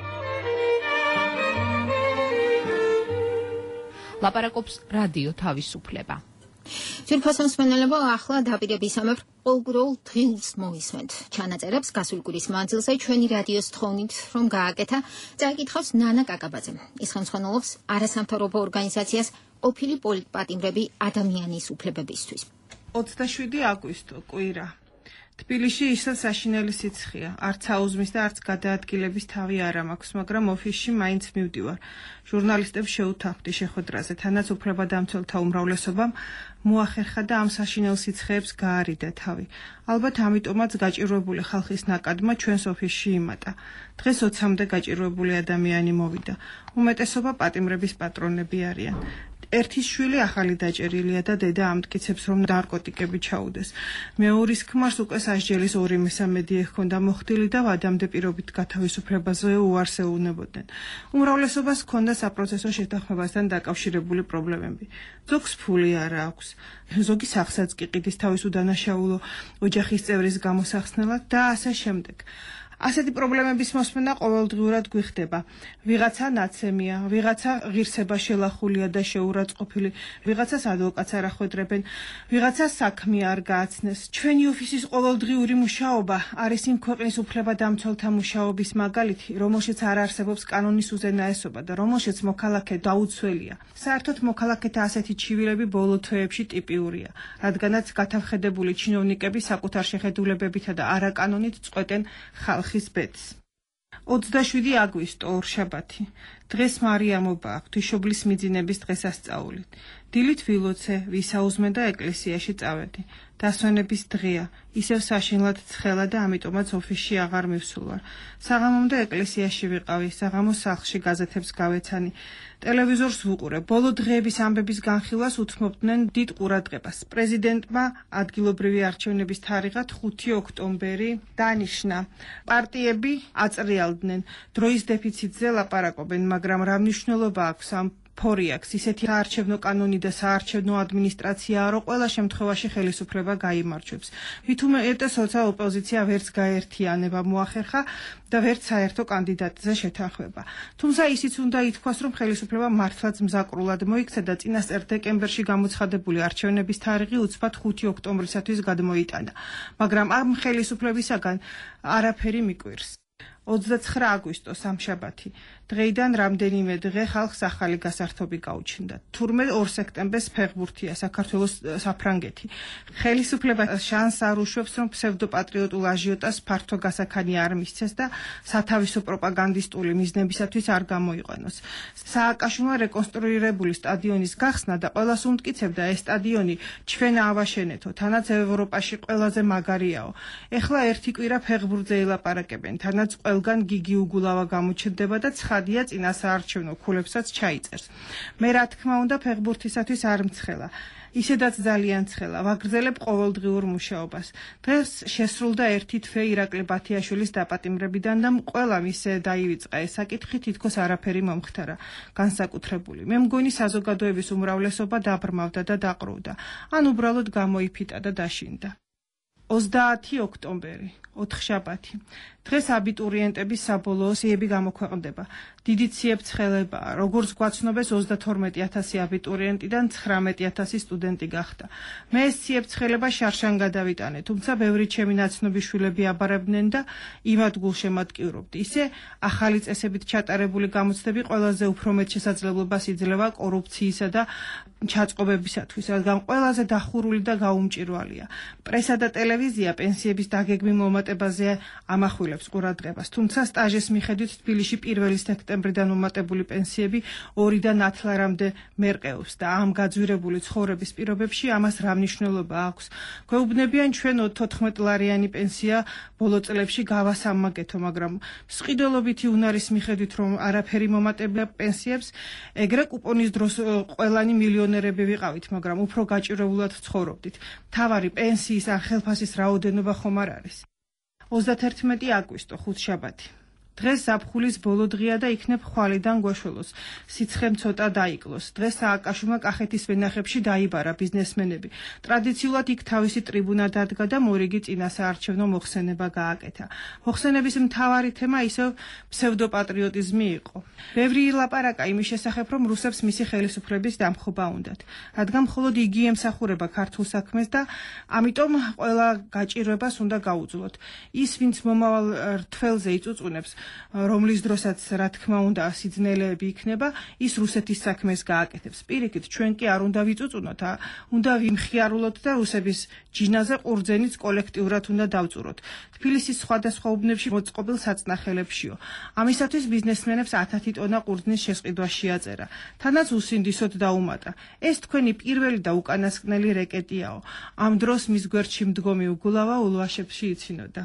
ლაპარაკობს რადიო თავისუფლება. ძვირფასო მსმენელებო, ახლა დაპირებისამებრ ყოველგვარულ დღის მოისმენთ. ჩანაწერებს გასული კვირის მანძილზე ჩვენი რადიოს თხოვნით რომ გააკეთა, წაიკითხავს ნანა კაკაბაძე. ის ხელმძღვანელობს არასამთავრობო ორგანიზაციას ყოფილი პოლიტპატიმრები ადამიანის უფლებებისთვის. 27 აგვისტო კვირა. თბილისში ისევ საშინელი სიცხეა. არც აუზმის და არც გადაადგილების თავი არ მაქვს, მაგრამ ოფისში მაინც მივდივარ. ჟურნალისტებს შეუთანხმდი შეხვედრაზე, თანაც უფლებადამცველთა უმრავლესობამ მოახერხა და ამ საშინელ სიცხეებს გაარიდა თავი. ალბათ ამიტომაც გაჭირვებული ხალხის ნაკადმა ჩვენს ოფისში იმატა. დღეს 20-მდე გაჭირვებული ადამიანი მოვიდა. უმეტესობა პატიმრების პატრონები არიან. ერთის შვილი ახალი დაჭერილია და დედა ამტკიცებს რომ ნარკოტიკები ჩაუდეს. მეორის ქმარს უკვე სასჯელის 2/3 ეხქონდა მოხდილი და ვადამდე პირობით გათავისუფლებაზე უარს ეუბნებოდნენ. უმრავლესობას ჰქონდა საპროცესო შეთანხმებასთან დაკავშირებული პრობლემები. ზოგს ფული არ აქვს. ზოგი სახსაც კი ყიდის თავის უდანაშაულო ოჯახის წევრის გამოსახსნელად და ასე შემდეგ. ასეთი პრობლემების მოსმენა ყოველდღიურად გვიხდება. ვიღაცა ნაცემია, ვიღაცა ღირსება შელახულია და შეურაცხყოფილი, ვიღაცას ადვოკატს არ ახვედრებენ, ვიღაცა საქმე არ გააცნეს. ჩვენი ოფისის ყოველდღიური მუშაობა არის იმ ქვეყნის უფლებადამცველთა მუშაობის მაგალითი, რომელშიც არ არსებობს კანონის უზენაესობა და რომელშიც მოქალაქე დაუცველია. საერთოდ მოქალაქეთა ასეთი ჩივილები ბოლო თვეებში ტიპიურია, რადგანაც გათავხედებული ჩინოვნიკები საკუთარ შეხედულებებითა და არაკანონით წყვეტენ ხალხს. 27 აგვისტო ორშაბათი. დღეს მარიამობა აქვთ ღვთისმშობლის მიძინების დღესასწაული. დილით ვილოცე, ვისაუზმე და ეკლესიაში წავედი. დასვენების დღეა, ისევ საშინლად ცხელა და ამიტომაც ოფისში აღარ მივსულვარ. საღამომდე ეკლესიაში ვიყავი, საღამოს სახლში გაზეთებს გავეცანი. ტელევიზორს ვუყურებ. ბოლო დღეების ამბების განხილვას უთმობდნენ დიდ ყურადღებას. პრეზიდენტმა ადგილობრივი არჩევნების თარიღად 5 ოქტომბერი დანიშნა. პარტიები აწრიალდნენ. დროის დეფიციტზე ლაპარაკობენ, მაგრამ რა მნიშვნელობა აქვს ამ ფორიაქს ისეთი საარჩევნო კანონი და საარჩევნო ადმინისტრაციაა, რომ ყველა შემთხვევაში ხელისუფლება გაიმარჯვებს. მით უმეტეს, როცა ოპოზიცია ვერც გაერთიანება მოახერხა და ვერც საერთო კანდიდატზე შეთანხმება. თუმცა ისიც უნდა ითქვას, რომ ხელისუფლება მართლაც მზაკრულად მოიქცა და წინასწარ დეკემბერში გამოცხადებული არჩევნების თარიღი უცბად 5 ოქტომბრისათვის გადმოიტანა. მაგრამ ამ ხელისუფლებისაგან არაფერი მიკვირს. 29 აგვისტო სამშაბათი. დღეიდან რამდენიმე დღე ხალხს ახალი გასართობი გაუჩნდა. თურმე 2 სექტემბერს ფეხბურთია საქართველოს საფრანგეთი. ხელისუფლება შანსს არ უშვებს, რომ ფსევდოპატრიოტულ აჟიოტას ფართო გასაქანი არ მისცეს და სათავისო პროპაგანდისტული მიზნებისათვის არ გამოიყენოს. სააკაშვილმა რეკონსტრუირებული სტადიონის გახსნა და ყველას უმტკიცებდა ეს სტადიონი ჩვენ ავაშენეთო, თანაც ევროპაში ყველაზე მაგარიაო. ეხლა ერთი კვირა ფეხბურთზე ელაპარაკებენ, თანაც ყველგან გიგი უგულავა გამოჩნდება და ცხადია წინა საარჩევნო ქულებსაც ჩაიწერს. მე რა თქმა უნდა ფეხბურთისათვის არ მცხელა. ისედაც ძალიან ცხელა, ვაგრძელებ ყოველდღიურ მუშაობას. დღეს შესრულდა ერთი თვე ირაკლი ბათიაშვილის დაპატიმრებიდან და ყველა მისე დაივიწყა ეს საკითხი, თითქოს არაფერი მომხდარა განსაკუთრებული. მე მგონი საზოგადოების უმრავლესობა დაბრმავდა და დაყრუდა, ან უბრალოდ გამოიფიტა და დაშინდა. 30 ოქტომბერი, ოთხშაბათი. დღეს აბიტურიენტების საბოლოო ციები გამოქვეყნდება. დიდი ციებ-ცხელებაა. როგორც გვაცნობეს 32,000 აბიტურიენტიდან 19,000 სტუდენტი გახდა. მე ეს ციებ-ცხელება შარშან გადავიტანე, თუმცა ბევრი ჩემი ნაცნობი შვილები აბარებდნენ და იმ ადგილშემატკივრობდი. ისე ახალი წესებით ჩატარებული გამოცდები ყველაზე უფრო მეტ შესაძლებლობას იძლევა კორუფციისა და ჩაწყობებისათვის, რადგან ყველაზე დახურული და გაუმჭირვალეა. პრესა და ტელევიზია პენსიების დაგეგმილ მომატებაზე ამახვილებს ყურადღებას, თუმცა სტაჟის მიხედვით თბილისში 1 სექტემბრიდან მომატებული პენსიები 2-დან 10 მერყეობს და ამ გაძვირებული ცხოვრების პირობებში ამას რა მნიშვნელობა აქვს. გვეუბნებიან ჩვენ 14 ლარიანი პენსია ბოლო წლებში გავასამაგეთო, მაგრამ მსყიდველობითი უნარის მიხედვით რომ არაფერი მომატებია პენსიებს, ეგრე კუპონის დროს ყველანი მილიონერები ვიყავით, მაგრამ უფრო გაჭირებულად ცხოვრობდით. თავარი პენსიის ან ხელფასის რაოდენობა ხომ არ არის. 31 აგვისტო, ხუთშაბათი. დღეს ზაფხულის ბოლო დღეა და იქნებ ხვალიდან გვეშველოს. სიცხემ ცოტა დაიკლოს. დღეს სააკაშუმა კახეთის ვენახებში დაიბარა ბიზნესმენები. ტრადიციულად იქ თავისი ტრიბუნა დადგა და მორიგი წინასაარჩევნო მოხსენება გააკეთა. მოხსენების მთავარი თემა ისევ ფსევდოპატრიოტიზმი იყო. ბევრი ილაპარაკა იმის შესახებ, რომ რუსებს მისი ხელისუფლების დამხობა უნდათ. რადგან მხოლოდ იგი ემსახურება ქართულ საქმეს და ამიტომ ყველა გაჭირვებას უნდა გაუძლოთ. ის, ვინც მომავალ რთველზე იწუწუნებს, რომლის დროსაც რა თქმა უნდა სიძნელეები იქნება, ის რუსეთის საქმეს გააკეთებს. პირიქით, ჩვენ კი არ უნდა ვიწუწუნოთ, უნდა ვიმხიარულოთ და რუსების ჯინაზე ყურძენიც კოლექტიურად უნდა დავწუროთ. თბილისის სხვადასხვა უბნებში მოწყობილ საწნახელებშიო. ამისათვის ბიზნესმენებს 10 ტონა ყურძნის შესყიდვა შეაწერა. თანაც უსინდისოდ დაუმატა. ეს თქვენი პირველი და უკანასკნელი რეკეტიაო. ამ დროს მის გვერდში მდგომი უგულავა ულვაშებში იცინოდა.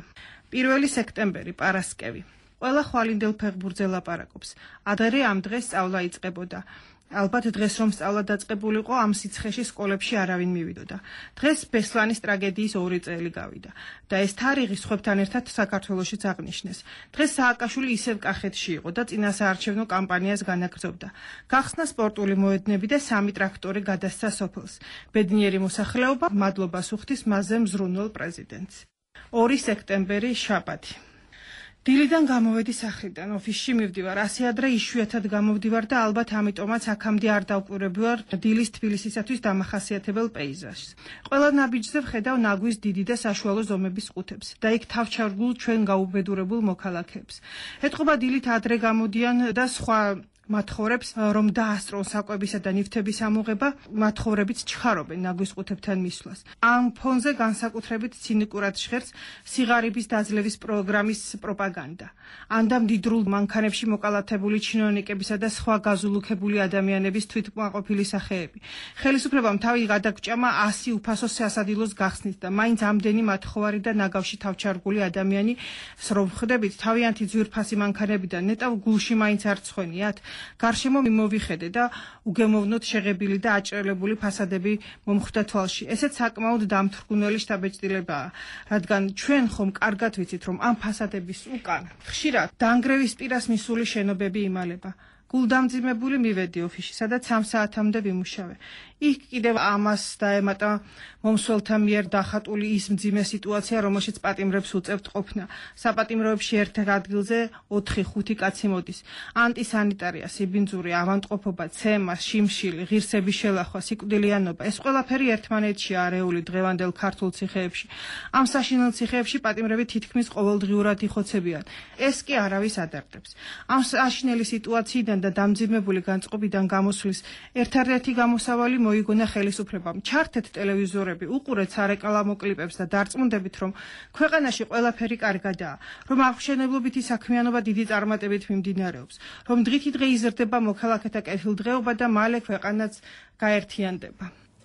1 სექტემბერი, პარასკევი. ყველა ხვალინდელ ფეხბურთზე ლაპარაკობს. ადრე ამ დღეს სწავლა იწყებოდა. ალბათ დღეს რომ სწავლა დაწყებულიყო, ამ სიცხეში სკოლებში არავინ მივიდოდა. დღეს ბესლანის ტრაგედიის 2 წელი გავიდა და ეს თარიღი სხვებთან ერთად საქართველოშიც აღნიშნეს. დღეს სააკაშვილი ისევ კახეთში იყო და წინასაარჩევნო კამპანიას განაგრძობდა. გახსნა სპორტული მოედნები და 3 ტრაქტორი გადასცა სოფელს. ბედნიერი მოსახლეობა მადლობას უხდის მასზე მზრუნველ პრეზიდენტს. 2 სექტემბერი, შაბათი. დილიდან გამოვედი სახლიდან, ოფისში მივდივარ, ასე ადრე იშვიათად გამოვდივარ და ალბათ ამიტომაც აქამდე არ დავკვირვებივარ დილის თბილისისათვის დამახასიათებელ პეიზაჟს. ყველა ნაბიჯზე ვხედავ ნაგვის დიდი და საშუალო ზომების ყუთებს და იქ თავჩარგულ ჩვენ გაუბედურებულ მოქალაქეებს. ეტყობა დილით ადრე გამოდიან და სხვა მათხოვრებს, რომ დაასწრონ საკვებისა და ნივთების ამოღება, მათხოვრებიც ჩხარობენ ნაგვის ყუთებთან მისვლას. ამ ფონზე განსაკუთრებით ცინიკურად ჟღერს სიღარიბის დაძლევის პროგრამის პროპაგანდა. ანდა მდიდრულ მანქანებში მოკალათებული ჩინოვნიკებისა და სხვა გაზულუქებული ადამიანების თვითკმაყოფილი სახეები. ხელისუფლებამ თავი გადაგჭამა 100 უფასო სასადილოს გახსნით და მაინც ამდენი მათხოვარი და ნაგავში თავჩარგული ადამიანი რომ ხვდებით თავიანთი ძვირფასი მანქანებიდან ნეტავ გულში მაინც არ წხვენიათ. გარშემო მიმოვიხედე და უგემოვნოთ შეღებილი და აჭრელებული ფასადები მომხვდა თვალში. ესეც საკმაოდ დამთრგუნველი შთაბეჭდილებაა, რადგან ჩვენ ხომ კარგად ვიცით, რომ ამ ფასადების უკან ხშირად დაანგრევის პირას მისული შენობები იმალება. გულდამძიმებული მივედი ოფისში, სადაც 3 საათამდე ვიმუშავე. იქ კიდევ ამას დაემატა მომსვლელთა მიერ დახატული ის მძიმე სიტუაცია, რომელშიც პატიმრებს უწევთ ყოფნა. საპატიმროებში ერთ ადგილზე 4-5 კაცი მოდის. ანტისანიტარია, სიბინძური, ავანტყოფობა, ცემა, შიმშილი, ღირსების შელახვა, სიკვდილიანობა. ეს ყველაფერი ერთმანეთშია არეული დღევანდელ ქართულ ციხეებში. ამ საშინელ ციხეებში პატიმრები თითქმის ყოველდღიურად იხოცებიან. ეს კი არავის ადარდებს. ამ საშინელი სიტუაციიდან და დამძიმებული განწყობიდან გამოსვლის ერთადერთი გამოსავალი მოიგონა ხელისუფლებამ. ჩართეთ ტელევიზორები, უყურეთ სარეკლამო კლიპებს და დარწმუნდებით, რომ ქვეყანაში ყველაფერი კარგადაა, რომ აღმშენებლობითი საქმიანობა დიდი წარმატებით მიმდინარეობს, რომ დღითი დღე იზრდება მოქალაქეთა კეთილდღეობა და მალე ქვეყანაც გაერთიანდება.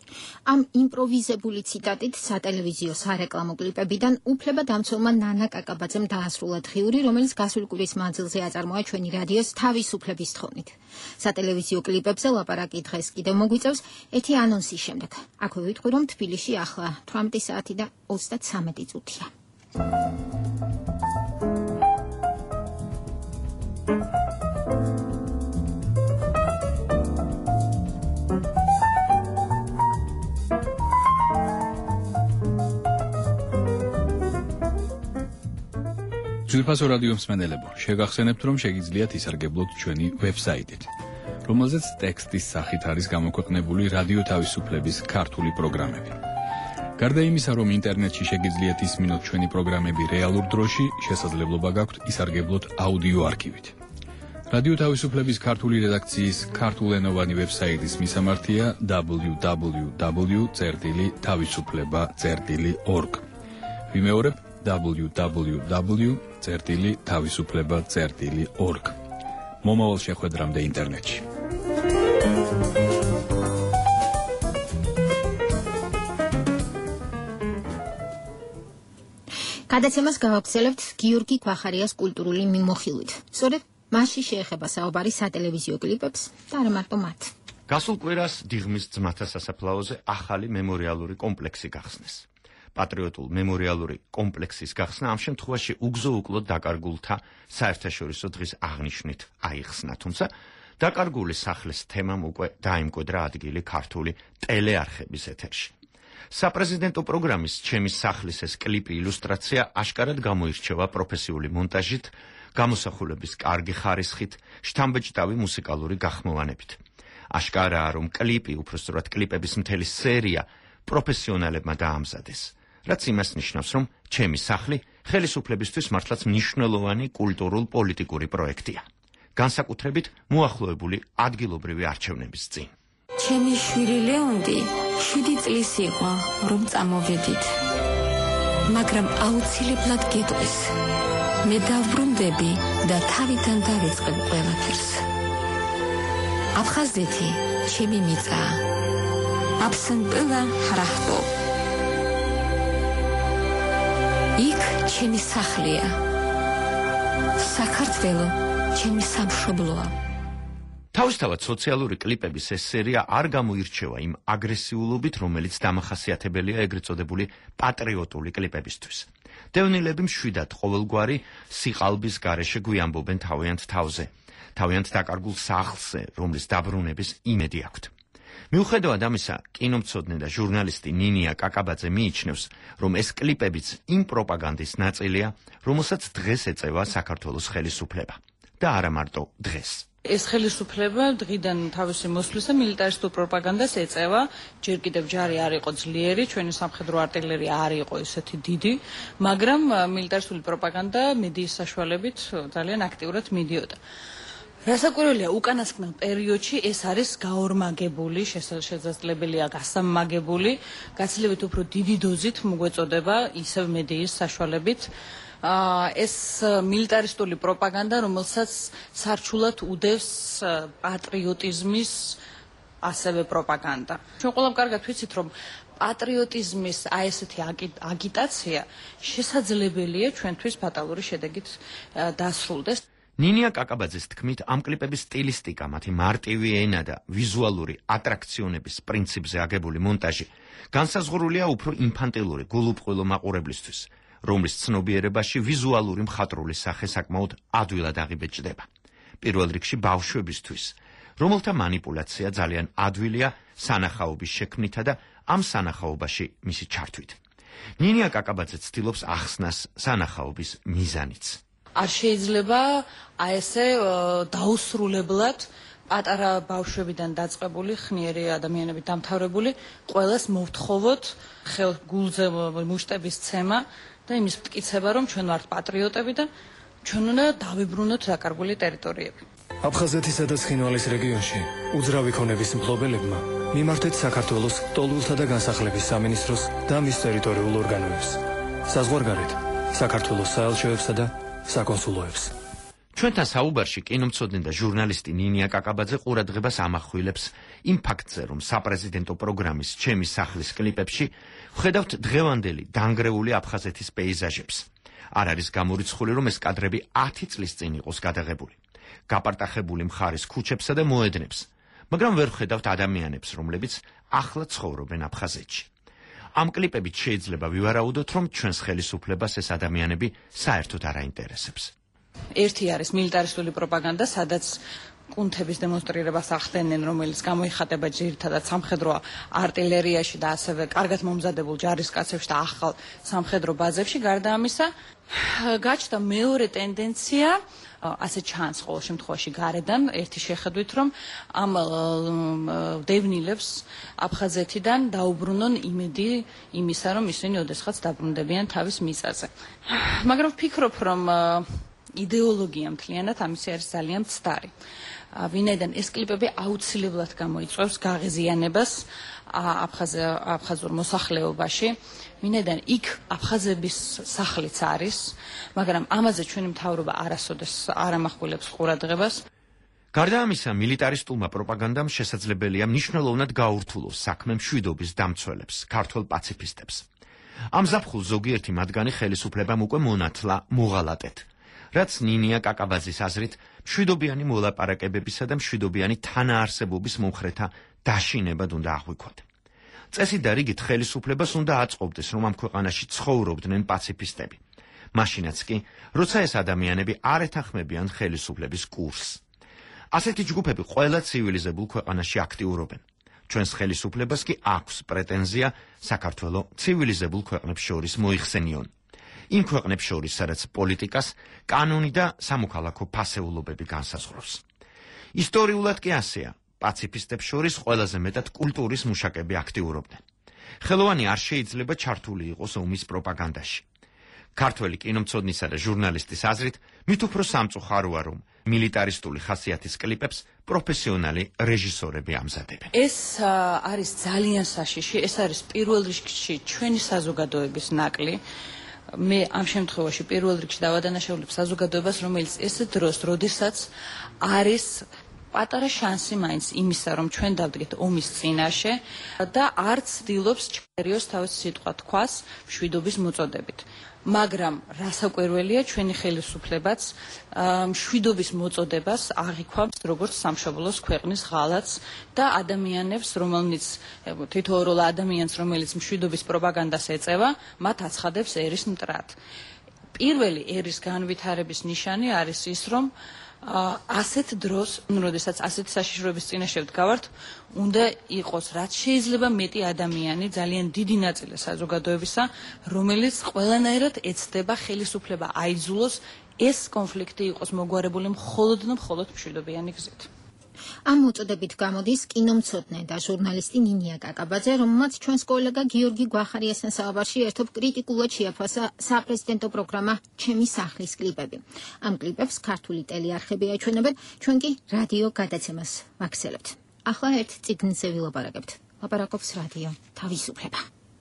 ამ იმპროვიზებული ციტატით სატელევიზიო სარეკლამო კლიპებიდან უფლებადამცველმა ნანა კაკაბაძემ დაასრულა დღიური, რომელიც გასული კვირის მანძილზე აწარმოა ჩვენი რადიოს თავისუფლების თხოვნით. სატელევიზიო კლიპებზე ლაპარაკი დღეს კიდევ მოგვიწევს ეთი ანონსის შემდეგ. აქვე ვიტყვი, რომ თბილისში ახლა 18 საათი და 33 წუთია. ძვირფასო რადიო მსმენელებო, შეგახსენებთ, რომ შეგიძლიათ ისარგებლოთ ჩვენი ვებსაიტით, რომელზეც ტექსტის სახით არის გამოქვეყნებული რადიო თავისუფლების ქართული პროგრამები. გარდა იმისა, რომ ინტერნეტში შეგიძლიათ ისმინოთ ჩვენი პროგრამები რეალურ დროში, შესაძლებლობა გაქვთ ისარგებლოთ აუდიო არქივით. რადიო თავისუფლების ქართული რედაქციის ქართულენოვანი ვებსაიტის მისამართია www.tavisufleba.org. ვიმეორებ www.tavisufleba.org. მომავალ შეხვედრამდე ინტერნეტში. გადაცემას გავაგრძელებთ გიორგი ქვახარიას კულტურული მიმოხილვით. სწორედ მასში შეეხება საუბარი სატელევიზიო კლიპებს და არა მარტო მათ. გასულ კვირას დიღმის ძმათა სასაფლაოზე ახალი მემორიალური კომპლექსი გახსნეს. პატრიოტულ მემორიალური კომპლექსის გახსნა ამ შემთხვევაში უგზო-უკლოდ დაკარგულთა საერთაშორისო დღის აღნიშვნით აიხსნა, თუმცა დაკარგული სახლის თემამ უკვე დაიმკვიდრა ადგილი ქართული ტელეარხების ეთერში. საპრეზიდენტო პროგრამის ჩემი სახლის ეს კლიპი ილუსტრაცია აშკარად გამოირჩევა პროფესიული მონტაჟით, გამოსახულების კარგი ხარისხით, შთამბეჭდავი მუსიკალური გახმოვანებით. აშკარაა, რომ კლიპი, უпроსტად კლიპების მთელი სერია პროფესიონალებმა დაამზადეს, რაც იმას ნიშნავს, რომ ჩემი სახლი ხელისუფლებისთვის მართლაც მნიშვნელოვანი კულტურულ-პოლიტიკური პროექტია, განსაკუთრებით მოახლოებული ადგილობრივი არჩევნების წინ. ჩემი შვილი ლეონდი 7 წლის იყო, რომ წამოვედით. მაგრამ აუცილებლად გეტყვის. მე დავბრუნდები და თავიდან დავიწყებ ყველაფერს. აფხაზეთი ჩემი მიწაა. აფსანპილა ხრახტო. იქ ჩემი სახლია. საქართველო ჩემი სამშობლოა. თავისთავად სოციალური კლიპების ეს სერია არ გამოირჩევა იმ აგრესიულობით, რომელიც დამახასიათებელია ეგრეთ წოდებული პატრიოტული კლიპებისთვის. დევნილები მშვიდად ყოველგვარი სიყალბის გარეშე გვიამბობენ თავიანთ თავზე, თავიანთ დაკარგულ სახლზე, რომლის დაბრუნების იმედი აქვთ. მიუხედავად ამისა, კინომცოდნე და ჟურნალისტი ნინია კაკაბაძე მიიჩნევს, რომ ეს კლიპებიც იმ პროპაგანდის ნაწილია, რომელსაც დღეს ეწევა საქართველოს ხელისუფლება და არა მარტო დღეს. ეს ხელისუფლება დღიდან თავისი მოსვლისა მილიტარისტულ პროპაგანდას ეწევა, ჯერ კიდევ ჯარი არ იყო ძლიერი, ჩვენი სამხედრო артиლერია არ იყო ისეთი დიდი, მაგრამ მილიტარისტული პროპაგანდა მედიის საშუალებით ძალიან აქტიურად მიდიოდა. რასაკვირველია, უკანასკნელ პერიოდში ეს არის გაორმაგებული, შესაძლებელია გასამმაგებული, გაცილებით უფრო დიდი დოზით მოგვეწოდება ისევ მედიის საშუალებით. ეს მილიტარისტული პროპაგანდა, რომელსაც სარჩულად უდევს პატრიოტიზმის ასევე პროპაგანდა. ჩვენ ყველამ კარგად ვიცით, რომ პატრიოტიზმის ესეთი აგიტაცია შესაძლებელია ჩვენთვის ფატალური შედეგით დასრულდეს. ნინია კაკაბაძის თქმით, ამ კლიპების სტილისტიკა, მათი მარტივი ენა და ვიზუალური ატრაქციონების პრინციპზე აგებული მონტაჟი განსაზღვრულია უფრო ინფანტილური გულუბრყვილო მაყურებლისთვის, რომლის ცნობიერებაში ვიზუალური მხატვრული სახე საკმაოდ ადვილად აღიბეჭდება. პირველ რიგში ბავშვებისთვის, რომელთა манипуляცია ძალიან ადვილია სანახაობის შექმნითა და ამ სანახაობაში მისი ჩართვით. ნინია კაკაბაძე ცდილობს ახსნას სანახაობის მიზანიც. არ შეიძლება ესე დაუსრულებლად პატარა ბავშვებიდან დაწყებული ხნიერი ადამიანებით დამთავრებული ყველას მოვთხოვოთ ხელგულზე მუშტების ცემა და იმის მტკიცება, რომ ჩვენ ვართ პატრიოტები და ჩვენ უნდა დავიბრუნოთ დაკარგული ტერიტორიები. აფხაზეთისა და ცხინვალის რეგიონში უძრავი ქონების მფლობელებმა მიმართეთ საქართველოს ტოლულთა და განსახლების სამინისტროს და მის ტერიტორიულ ორგანოებს, საზღვარგარეთ საქართველოს საელჩოებსა და საკონსულოებს. ჩვენთან საუბარში კინომცოდნე და ჟურნალისტი ნინია კაკაბაძე ყურადღებას ამახვილებს იმ ფაქტზე, რომ საპრეზიდენტო პროგრამის ჩემი სახლის კლიპებში ვხედავთ დღევანდელი დანგრეული აფხაზეთის პეიზაჟებს. არ არის გამორიცხული, რომ ეს კადრები 10 წლის წინ იყოს გადაღებული. გაპარტახებული მხარის ქუჩებსა და მოედნებს, მაგრამ ვერ ვხედავთ ადამიანებს, რომლებიც ახლა ცხოვრობენ აფხაზეთში. ამ კლიპებით შეიძლება ვივარაუდოთ, რომ ჩვენს ხელისუფლებას ეს ადამიანები საერთოდ არ აინტერესებს. ერთი არის მილიტარისტული პროპაგანდა, სადაც კუნთების დემონსტრირებას ახდენენ, რომელიც გამოიხატება ძირითადად სამხედრო артиლერიაში და ასევე კარგად მომზადებულ ჯარისკაცებში და ახალ სამხედრო ბაზებში. გარდა ამისა, გაჩნდა მეორე ტენდენცია, ასე ჩანს ყოველ შემთხვევაში გარედან, ერთი შეხედვით, რომ ამ დევნილებს აფხაზეთიდან დაუბრუნონ იმედი იმისა, რომ ისინი ოდესღაც დაბრუნდებიან თავის მიწაზე. მაგრამ ვფიქრობ, რომ იდეოლოგია მთლიანად ამისი არის ძალიან მცდარი. ვინაიდან ეს კლიპები აუცილებლად გამოიწვევს გაღიზიანებას აფხაზურ მოსახლეობაში, ვინაიდან იქ აფხაზების სახლიც არის, მაგრამ ამაზე ჩვენი მთავრობა არასოდეს არ ამახვილებს ყურადღებას. გარდა ამისა, მილიტარისტულმა პროპაგანდამ შესაძლებელია მნიშვნელოვნად გაურთულოს საქმე მშვიდობის დამცველებს, ქართველ პაციფისტებს. ამ ზაფხულს ზოგიერთი მათგანი ხელისუფლებამ უკვე მონათლა მოღალატეთ, რაც ნინია კაკაბაძის აზრით მშვიდობიანი მოლაპარაკებებისა და მშვიდობიანი თანაარსებობის მომხრეთა დაშინებად უნდა აღვიქვათ. წესი და რიგით ხელისუფლებას უნდა აწყობდეს, რომ ამ ქვეყანაში ცხოვრობდნენ პაციფისტები. მაშინაც კი, როცა ეს ადამიანები არ ეთანხმებიან ხელისუფლების კურსს. ასეთი ჯგუფები ყველა ცივილიზებულ ქვეყანაში აქტიურობენ. ჩვენს ხელისუფლებას კი აქვს პრეტენზია საქართველოს ცივილიზებულ ქვეყნებს შორის მოიხსენიონ. იმ ქვეყნებს შორის, სადაც პოლიტიკას კანონი და სამოქალაქო ფასეულობები განსაზღვრავს. ისტორიულად კი ასეა, პაციფისტებს შორის ყველაზე მეტად კულტურის მუშაკები აქტიურობდნენ. ხელოვანი არ შეიძლება ჩართული იყოს ომის პროპაგანდაში. ქართველი კინომცოდნისა და ჟურნალისტის აზრით, მით უფრო სამწუხაროა, რომ მილიტარისტული ხასიათის კლიპებს პროფესიონალი რეჟისორები ამზადებენ. ეს არის ძალიან საშიში, ეს არის პირველ რიგში ჩვენი საზოგადოების ნაკლი. მე ამ შემთხვევაში პირველ რიგში დავადანაშაულებ საზოგადოებას, რომელიც ეს დროს, როდესაც არის პატარა შანსი მაინც იმისა, რომ ჩვენ დავდგეთ ომის წინაშე და არც ცდილობს ჩქერიოს თავის სიტყვა თქვას მშვიდობის მოწოდებით. მაგრამ რასაკვირველია, ჩვენი ხელისუფლებაც მშვიდობის მოწოდებას აღიქვამს როგორც სამშობლოს ქვეყნის ღალატს და ადამიანებს, რომელნიც თითოეულ ადამიანს, რომელიც მშვიდობის პროპაგანდას ეწევა, მათ აცხადებს ერის მტრად. პირველი ერის განვითარების ნიშანი არის ის, რომ ასეთ დროს, როდესაც ასეთ საშიშროების წინაშე ვდგავართ, უნდა იყოს რაც შეიძლება მეტი ადამიანი, ძალიან დიდი ნაწილი საზოგადოებისა, რომელიც ყველანაირად ეცდება ხელისუფლება აიძულოს ეს კონფლიქტი იყოს მოგვარებული მხოლოდ და მხოლოდ მშვიდობიანი გზით. ამ მოწოდებით გამოდის კინომცოდნე და ჟურნალისტი ნინია კაკაბაძე, რომელმაც ჩვენს კოლეგა გიორგი გვახარიასთან საუბარში ერთობ კრიტიკულად შეაფასა საპრეზიდენტო პროგრამა ჩემი სახლის კლიპები. ამ კლიპებს ქართული ტელეარხები აჩვენებენ, ჩვენ კი რადიო გადაცემას ვაქცელებთ. ახლა ერთ წიგნზე ვილაპარაკებთ. ლაპარაკობს რადიო თავისუფლება.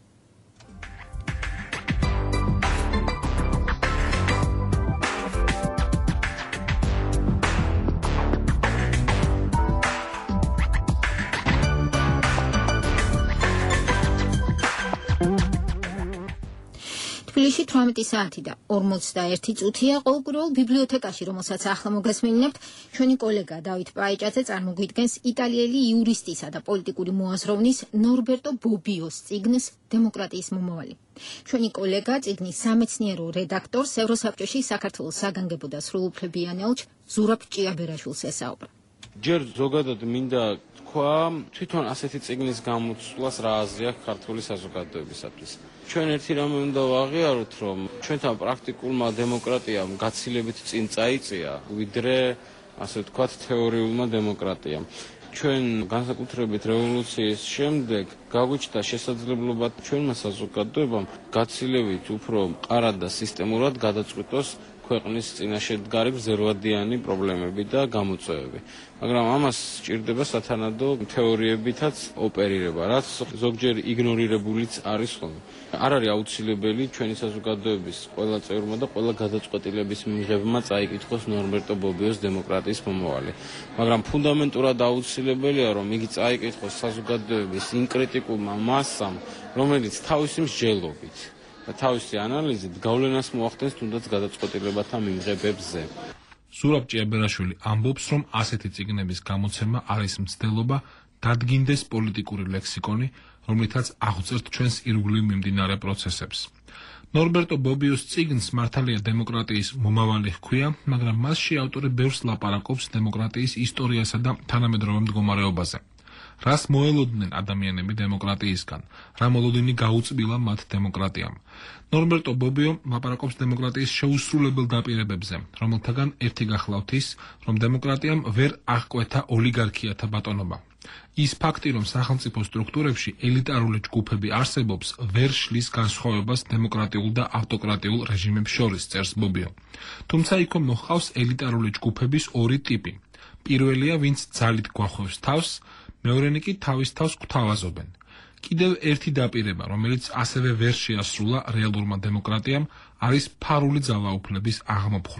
თბილისში 18 საათი და 41 წუთია ყოველკვირეულ ბიბლიოთეკაში, რომელსაც ახლა მოგესმინებთ, ჩვენი კოლეგა დავით პაიჭაძე წარმოგვიდგენს იტალიელი იურისტისა და პოლიტიკური მოაზროვნის ნორბერტო ბობიოს წიგნს დემოკრატიის მომავალი. ჩვენი კოლეგა წიგნის სამეცნიერო რედაქტორს ევროსაბჭოში საქართველოს საგანგებო და სრულუფლებიან ელჩ ზურაბ ჭიაბერაშვილს ესაუბრა. ჯერ ზოგადად მინდა თქვა, თვითონ ასეთი წიგნის გამოცვლას რა აზრი აქვს ქართული საზოგადოებისათვის. ჩვენ ერთი რამე უნდა ვაღიაროთ, რომ ჩვენთან პრაქტიკულმა დემოკრატიამ გაცილებით წინ წაიწია, ვიდრე ასე ვთქვათ თეორიულმა დემოკრატიამ. ჩვენ განსაკუთრებით რევოლუციის შემდეგ გაგვიჩნდა შესაძლებლობა ჩვენმა საზოგადოებამ გაცილებით უფრო მყარად და სისტემურად გადაწყვიტოს ქვეყნის წინაშე დგარი გრძელვადიანი პრობლემები და გამოწვევები. მაგრამ ამას სჭირდება სათანადო თეორიებითაც ოპერირება, რაც ზოგჯერ იგნორირებულიც არის ხოლმე. არ არის აუცილებელი ჩვენი საზოგადოების ყველა წევრმა და ყველა გადაწყვეტილების მიღებმა წაიკითხოს ნორმბერტო ბობიოს დემოკრატიის მომავალი. მაგრამ ფუნდამენტურად აუცილებელია, რომ იგი წაიკითხოს საზოგადოების იმ კრიტიკულმა მასამ, რომელიც თავისი მსჯელობით და თავისი ანალიზით გავლენას მოახდენს თუნდაც გადაწყვეტილებათა მიღებებზე. ზურაბ ჭიაბერაშვილი ამბობს, რომ ასეთი წიგნების გამოცემა არის მცდელობა, დადგინდეს პოლიტიკური ლექსიკონი, რომლითაც აღწერთ ჩვენს ირგვლივ მიმდინარე პროცესებს. ნორბერტო ბობიოს წიგნს მართალია დემოკრატიის მომავალი ჰქვია, მაგრამ მასში ავტორი ბევრს ლაპარაკობს დემოკრატიის ისტორიასა და თანამედროვე მდგომარეობაზე. რას მოელოდნენ ადამიანები დემოკრატიისგან, რა მოლოდინი გაუწბილა მათ დემოკრატიამ. ნორბერტო ბობიო ლაპარაკობს დემოკრატიის შეუსრულებელ დაპირებებზე, რომელთაგან ერთი გახლავთ ის, რომ დემოკრატიამ ვერ აღკვეთა ოლიგარქიათა ბატონობა. ის ფაქტი, რომ სახელმწიფო სტრუქტურებში ელიტარული ჯგუფები არსებობს, ვერ შლის განსხვავებას დემოკრატიულ და ავტოკრატიულ რეჟიმებს შორის, წერს ბობიო. თუმცა იქ მოჰყავს ელიტარული ჯგუფების ორი ტიპი. პირველია, ვინც ძალით გვახვევს თავს, მეორენი კი თავის თავს გვთავაზობენ. კიდევ ერთი დაპირება, რომელიც ასევე ვერ შეასრულა რეალურმა დემოკრატიამ, არის ფარული ძალაუფლების აღმოფხვრა.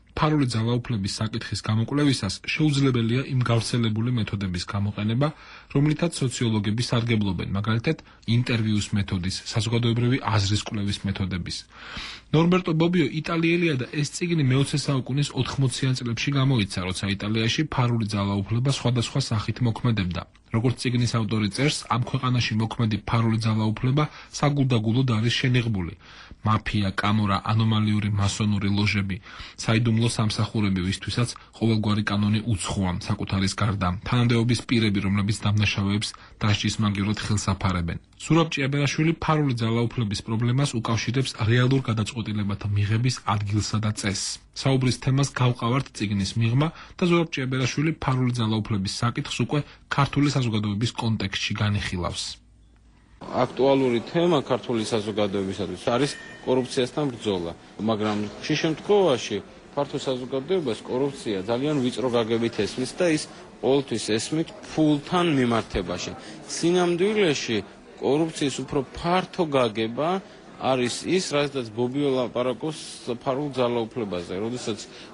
ფარული ძალაუფლების საკითხის გამოკვლევისას შეუძლებელია იმ გავრცელებული მეთოდების გამოყენება, რომლითაც სოციოლოგები სარგებლობენ, მაგალითად, ინტერვიუს მეთოდის, საზოგადოებრივი აზრის კვლევის მეთოდების. ნორბერტო ბობიო იტალიელია და ეს წიგნი მე-20 საუკუნის 80-იან წლებში გამოიცა, როცა იტალიაში ფარული ძალაუფლება სხვადასხვა სახით მოქმედებდა. როგორც წიგნის ავტორი წერს, ამ ქვეყანაში მოქმედი ფარული ძალაუფლება საგულდაგულოდ არის შენიღბული. მაფია, კამორა, ანომალიური მასონური ლოჟები, საიდუმლო სამსახურები, ვისთვისაც ყოველგვარი კანონი უცხოა საკუთარის გარდა, თანამდებობის პირები, რომლებიც დამნაშავეებს დასჯის მაგივრად ხელს აფარებენ. ზურაბ ჭიაბერაშვილი ფარული ძალაუფლების პრობლემას უკავშირებს რეალურ გადაწყვეტილებათა მიღების ადგილსა და წესს. საუბრის თემას გავყავართ წიგნის მიღმა და ზურაბ ჭიაბერაშვილი ფარული ძალაუფლების საკითხს უკვე ქართული საზოგადოების კონტექსტში განიხილავს. აქტუალური თემა ქართული საზოგადოებისათვის არის კორუფციასთან ბრძოლა, მაგრამ ხშირ შემთხვევაში ქართულ საზოგადოებას კორუფცია ძალიან ვიწრო გაგებით ესმის და ის ყოველთვის ესმით ფულთან მიმართებაში. სინამდვილეში კორუფციის უფრო ფართო გაგება არის ის, რადგან ბობიო ლაპარაკობს ფარულ ძალაუფლებაზე, როდესაც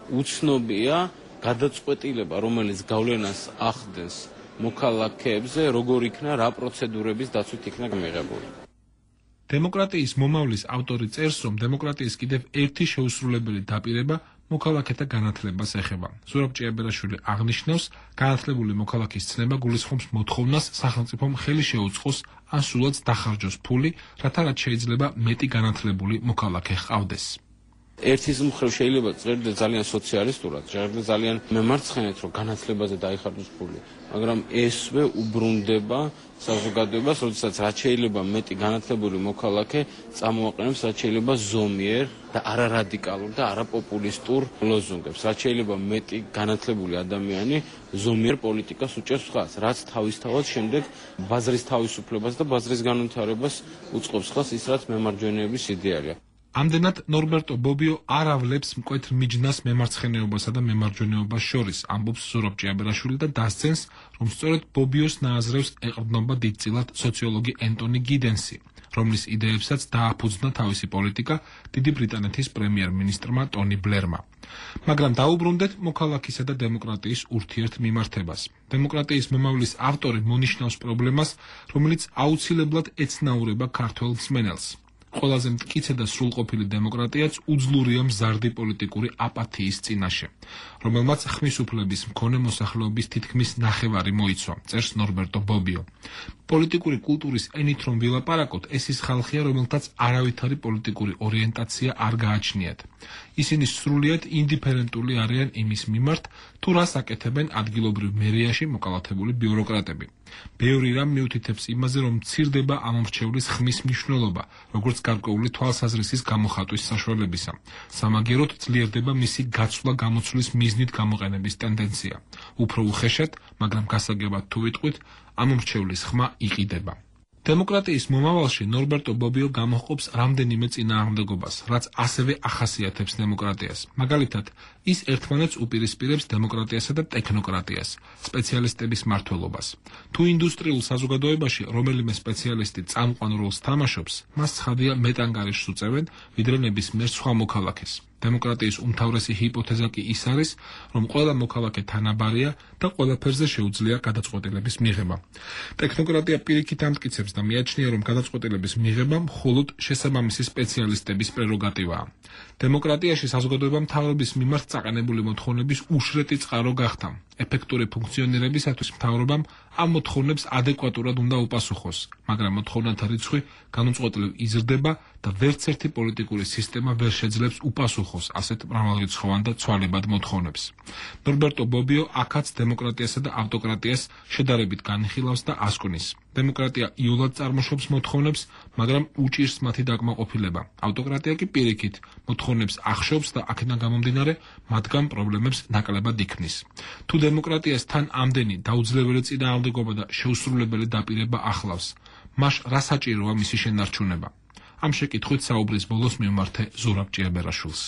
უცნობია გადაწყვეტილება, რომელიც გავლენას ახდენს მოქალაქეებზე, როგორ იქნა, რა პროცედურების დაცვით იქნა მიღებული. დემოკრატიის მომავლის ავტორი წერს, რომ დემოკრატიის კიდევ ერთი შეუსრულებელი დაპირება მოქალაქეთა განათლებას ეხება. ზურაბ ჭიაბერაშვილი აღნიშნავს, განათლებული მოქალაქის ცნება გულისხმობს მოთხოვნას სახელმწიფომ ხელი შეუწყოს ან სულაც დახარჯოს ფული, რათა რაც შეიძლება მეტი განათლებული მოქალაქე ჰყავდეს. ერთის მხრივ შეიძლება წერდა ძალიან სოციალისტურად, წერდა ძალიან მემარცხენედ, რომ განათლებაზე დაიხარჯოს ფული, მაგრამ ესვე უბრუნდება საზოგადოებას, როდესაც რაც შეიძლება მეტი განათლებული მოქალაქე წამოაყენებს რაც შეიძლება ზომიერ და არარადიკალურ და არაპოპულისტურ ლოზუნგებს. რაც შეიძლება მეტი განათლებული ადამიანი ზომიერ პოლიტიკას უჭერს ხაზს, რაც თავისთავად შემდეგ ბაზრის თავისუფლებას და ბაზრის განვითარებას უწყობს ხაზს, ის რაც მემარჯვენეების იდეალია. ამდენად ნორბერტო ბობიო არ ავლებს მკვეთრ მიჯნას მემარცხენეობასა და მემარჯვენეობას შორის, ამბობს ზურაბ ჭიაბერაშვილი და დასცენს, რომ სწორედ ბობიოს ნააზრევს ეყრდნობა დიდწილად სოციოლოგი ენტონი გიდენსი, რომლის იდეებსაც დააფუძნა თავისი პოლიტიკა დიდი ბრიტანეთის პრემიერ-მინისტრმა ტონი ბლერმა. მაგრამ დაუბრუნდეთ მოქალაქისა და დემოკრატიის ურთიერთმიმართებას. დემოკრატიის მომავლის ავტორი მონიშნავს პრობლემას, რომელიც აუცილებლად ეცნაურება ქართველ მსმენელს. ყველაზე მტკიცე და სრულყოფილი დემოკრატიაც უძლურია მზარდი პოლიტიკური აპათიის წინაშე, რომელმაც ხმის უფლების მქონე მოსახლეობის თითქმის ნახევარი მოიცვა, წერს ნორბერტო ბობიო. პოლიტიკური კულტურის ენით რომ ვილაპარაკოთ, ეს ის ხალხია, რომელთაც არავითარი პოლიტიკური ორიენტაცია არ გააჩნიათ. ისინი სრულიად ინდიფერენტული არიან იმის მიმართ, თუ რას აკეთებენ ადგილობრივ მერიაში მოკალათებული ბიუროკრატები. ბევრი რამ მიუთითებს იმაზე, რომ მცირდება ამომრჩევლის ხმის მნიშვნელობა, როგორც გარკვეული თვალსაზრისის გამოხატვის საშუალებისა. სამაგიეროდ ძლიერდება მისი გაცვლა-გამოცვლის მიზნით გამოყენების ტენდენცია. უფრო უხეშად, მაგრამ გასაგებად თუ ვიტყვით, ამომრჩევლის ხმა იყიდება. დემოკრატიის მომავალში ნორბერტო ბობიო გამოჰყოფს რამდენიმე წინააღმდეგობას, რაც ასევე ახასიათებს დემოკრატიას. მაგალითად, ის ერთმანეთს უპირისპირებს დემოკრატიასა და ტექნოკრატიას, სპეციალისტების მმართველობას. თუ ინდუსტრიულ საზოგადოებაში რომელიმე სპეციალისტი წამყვან როლს თამაშობს, მას ცხადია მეტ ანგარიშს უწევენ, ვიდრე ნებისმიერ სხვა მოქალაქეს. დემოკრატიის უმთავრესი ჰიპოთეზა კი ის არის, რომ ყველა მოქალაქე თანაბარია და ყველაფერზე შეუძლია გადაწყვეტილების მიღება. ტექნოკრატია პირიქით ამტკიცებს და მიაჩნია, რომ გადაწყვეტილების მიღება მხოლოდ შესაბამისი სპეციალისტების პრეროგატივაა. დემოკრატიაში საზოგადოება მთავრობის მიმართ წაყენებული მოთხოვნების უშრეთი წყარო გახდა. ეფექტური ფუნქციონირებისათვის მთავრობამ ამ მოთხოვნებს ადეკვატურად უნდა უპასუხოს, მაგრამ მოთხოვნათა რიცხვი განუწყვეტლივ იზრდება და ვერც ერთი პოლიტიკური სისტემა ვერ შეძლებს უპასუხოს ასეთ მრავალრიცხოვან და ცვალებად მოთხოვნებს. ნორბერტო ბობიო აქაც დემოკრატიასა და ავტოკრატიას შედარებით განიხილავს და ასკვნის. დემოკრატია იოლად წარმოშობს მოთხოვნებს, მაგრამ უჭირს მათი დაკმაყოფილება. ავტოკრატია კი პირიქით მოთხოვნებს ახშობს და აქედან გამომდინარე მათგან პრობლემებს ნაკლებად იქმნის. თუ დემოკრატიას თან ამდენი დაუძლეველი წინააღმდეგობა და შეუსრულებელი დაპირება ახლავს, მაშ რა საჭიროა მისი შენარჩუნება? ამ შეკითხვით საუბრის ბოლოს მივმართე ზურაბ ჭიაბერაშვილს.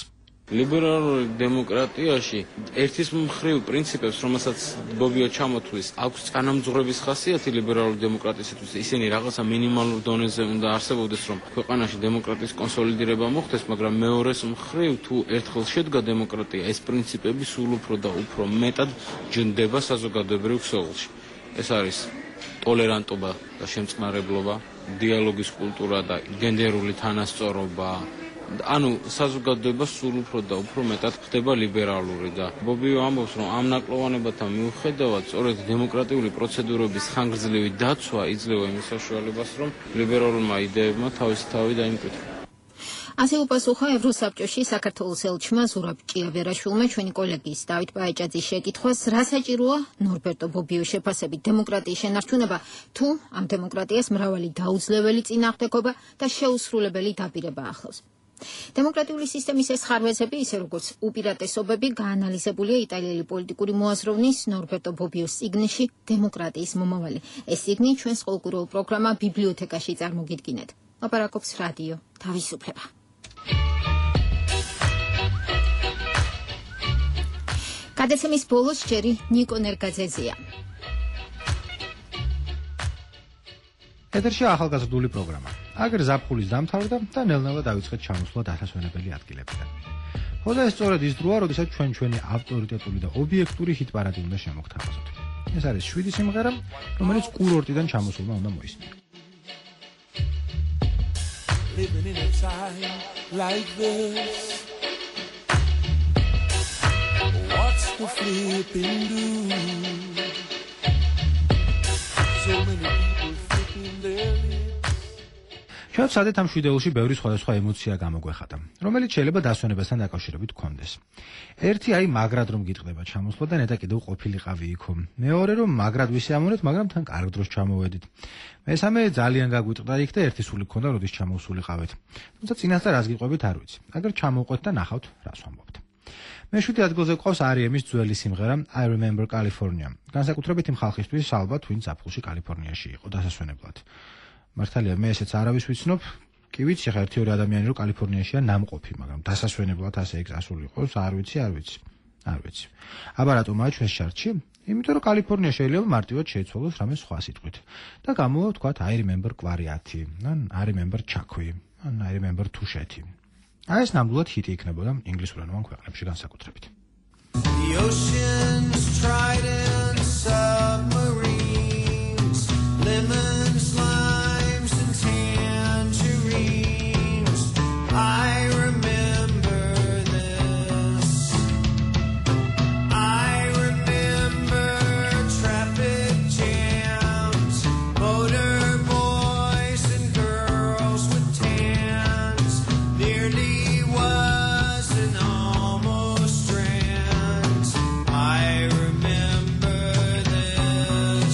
ლიბერალური დემოკრატიაში ერთის მხრივ პრინციპებს, რომელსაც ბობიო ჩამოთვლის, აქვს წანამძღვრების ხასიათი ლიბერალური დემოკრატიისათვის, ისინი რაღაცა მინიმალურ დონეზე უნდა არსებობდეს, რომ ქვეყანაში დემოკრატიის კონსოლიდირება მოხდეს, მაგრამ მეორეს მხრივ თუ ერთხელ შედგა დემოკრატია, ეს პრინციპები სულ უფრო და უფრო მეტად ჯნდება საზოგადოებრივ ქსოვილში. ეს არის ტოლერანტობა და შემწყნარებლობა, დიალოგის კულტურა და გენდერული თანასწორობა. ანუ საზოგადოება სულ უფრო და უფრო მეტად ხდება ლიბერალური და ბობიო ამბობს, რომ ამ ნაკლოვანებათა მიუხედავად, სწორედ დემოკრატიული პროცედურების ხანგრძლივი დაცვა იძლევა იმის საშუალებას, რომ ლიბერალურმა იდეებმა თავისი თავი დაიმკვიდრა. ასე უპასუხა ევროსაბჭოში საქართველოს ელჩმა ზურაბ ჭიავერაშვილმა ჩვენი კოლეგის დავით პაეჭაძის შეკითხვას, რა საჭიროა ნორბერტო ბობიოს შეფასებით დემოკრატიის შენარჩუნება, თუ ამ დემოკრატიას მრავალი დაუძლეველი წინააღმდეგობა და შეუსრულებელი დაპირება ახლავს. დემოკრატიული სისტემის ეს ხარვეზები, ისე როგორც უპირატესობები, გაანალიზებულია იტალიელი პოლიტიკური მოაზროვნის ნორბერტო ბობიოს წიგნში დემოკრატიის მომავალი. ეს წიგნი ჩვენს ყოველკვირეულ პროგრამა ბიბლიოთეკაში წარმოგიდგინეთ. ლაპარაკობს რადიო თავისუფლება. გადაცემის ბოლოს ჯერი ნიკო ნერგაძეზია. ეთერში ახალგაზრდული პროგრამა. აგერ ზაფხულის დამთავრდა და ნელ-ნელა დაიწყეთ ჩამოსვლა დასასვენებელი ადგილებიდან. ხოდა ეს სწორედ ის დროა, როდესაც ჩვენი ავტორიტეტული და ობიექტური ჰიტ-პარადი უნდა შემოგთავაზოთ. ეს არის 7 სიმღერა, რომელიც კურორტიდან ჩამოსულმა უნდა მოისმინოს. Living in a time like this, what's the flipping do? So many people flipping their lips. ჩვენ სადეთ ამ შვიდეულში ბევრი სხვადასხვა ემოცია გამოგვეხატა, რომელიც შეიძლება დასვენებასთან დაკავშირებით გქონდეს. ერთი აი მაგრად რომ გიტყდება ჩამოსვლა და ნეტა კიდევ ყოფილიყავი იქო. მეორე რომ მაგრად ვისიამოვნეთ, მაგრამ თან კარგ დროს ჩამოვედით. მესამე ძალიან გაგვიტყდა იქ და ერთი სული გქონდა, როდის ჩამოსულიყავით. თუმცა წინასწარ რას გიყვებით არ ვიცი. აგერ ჩამოვყვეთ და ნახავთ რას ვამბობთ. მე-7 ადგილზე გვყავს R.E.M-ის ძველი სიმღერა I Remember California. განსაკუთრებით იმ ხალხისთვის, ალბათ, ვინც ზაფხულში კალიფორნიაში იყო დასასვენებლად. მართალია, მე ესეც არავის ვიცნობ. კი ვიცი, ხა ერთი-ორი ადამიანი რო კალიფორნიაშია ნამყოფი, მაგრამ დასასვენებლად ასე ეგ ასულიყოს, არ ვიცი. აბა რატომაა ჩვენს შარტში? იმიტომ რომ კალიფორნია შეიძლება მარტივად შეიცვალოს რამე სხვა სიტყვით. და გამოვა თქვათ I remember კვარიათი, ან I remember ჩაქვი, ან I remember თუშეთი. აი ეს ნამდვილად ჰიტი იქნებოდა ინგლისურენოვან ქვეყნებში განსაკუთრებით. The oceans, trident submarines, lemons, limes and tangerines. I remember this. I remember traffic jams, motor boys and girls with tans. Nearly was an almost strand. I remember this.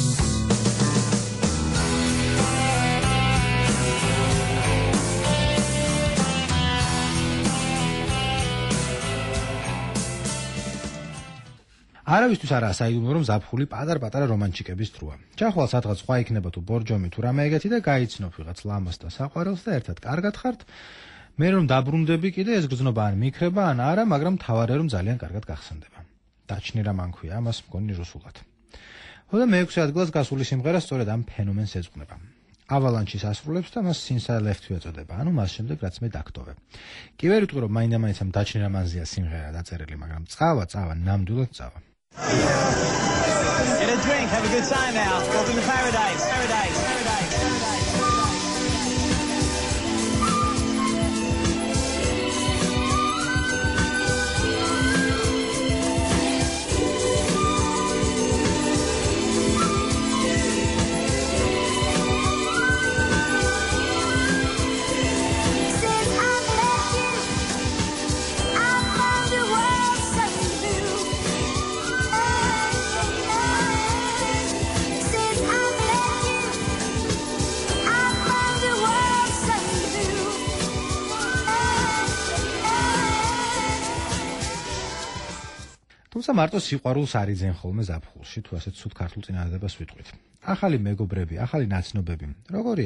არავისთვის არაა საიდუმლო, რომ ზაფხული პატარ-პატარა რომანტიკების დროა. ჩახვალ სადღაც სხვა იქნება თუ ბორჯომი თუ რამე ეგეთი და გაიცნობ ვიღაც ლამას და საყვარელს და ერთად კარგად ხართ. მე რომ დაბრუნდები კიდე ეს გრძნობა ან მიქრება ან არა, მაგრამ თავარია რომ ძალიან კარგად გახსენდება. დაჩნირა მანქვია, ამას მგონი რუსულად. ხოდა მე-6 ადგილას გასული სიმღერა სწორედ ამ ფენომენს ეძღვნება. Avalanche-ის ასრულებს და მას Since I Left You ეწოდება, ანუ მას შემდეგ რაც მე დაგტოვე. კი ვერ ვიტყვი რომ მაინდა-მაინც ამ დაჩნირა მანზეა სიმღერა დაწერილი, მაგრამ წავა, ნამდვილად წავა. Get a drink, have a good time now. Welcome to paradise. თუმცა მარტო სიყვარულს არ იძენ ხოლმე ზაფხულში, თუ ასე ცუდ ქართულ წინადადებას ვიტყვით. ახალი მეგობრები, ახალი ნაცნობები. როგორია?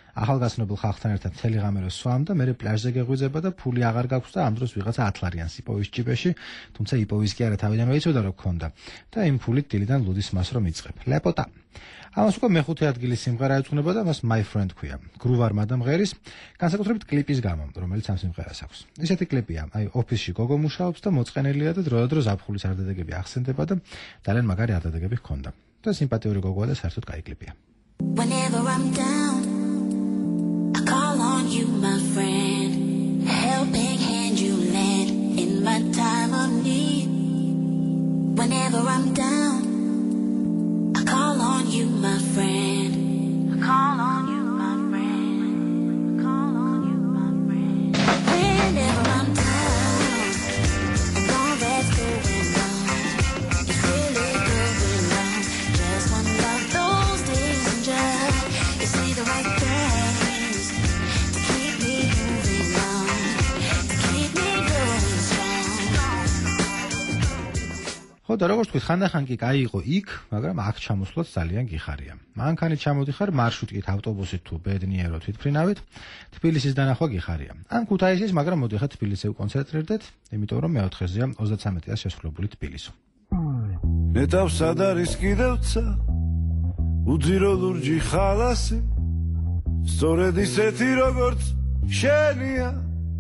ახალგაზრდულ ხალხთან ერთად მთელი ღამე რო სვამდა, მერე პლაჟზე გეღვიძება და ფული აღარ გაქვს და ამ დროს ვიღაცა 10 ლარიანს იპოვის ჭიბეში, თუმცა იპოვის კი არა თავიდანვე იცოდა რომ გქონდა და იმ ფულით დილიდან ლუდის მას რომ იწყებ. ლეპოტა. ამას უკვე მეხუთე ადგილის სიმღერა ეძღვნება და მას My Friend ქვია. გრუვარმა და მღერის, განსაკუთრებით კლიპის გამო, რომელიც ამ სიმღერას აქვს. ისეთი კლიპია, აი ოფისში გოგო მუშაობს და მოწყენილია და დროდადრო ზაფხულის არდადეგები ახსენდება და ძალიან მაგარი არდადეგები ჰქონდა. და სიმპათიური გოგოა და საერთოდ კაი კლიპია. Whenever I'm down, I call on you, my friend. A helping hand you lend in my time of need. Whenever I'm down, I call on you, my friend. I call on you, my friend. I call on you, my friend. Whenever I'm down, and all that's going wrong, it's really going wrong. Just one of those days and just you see the right things to keep me moving on, to keep me going strong. ხო და როგორც თქვით, ხანდახან კი კაი იყო იქ, მაგრამ აქ ჩამოსვლაც ძალიან გიხარია. მანქანით ჩამოდიხარ, მარშრუტით, ავტობუსით თუ ბედნიერო თვითმფრინავით, თბილისის დანახვა გიხარია. ან ქუთაისის, მაგრამ მოდიხარ თბილისზე უკონცენტრირდეთ, იმიტომ რომ მეოთხეზეა 33-ას შესრულებული თბილისო. ნეტავს სად არის კიდევცა უძირო ლურჯი ხალასი სწორედ ისეთი როგორც შენია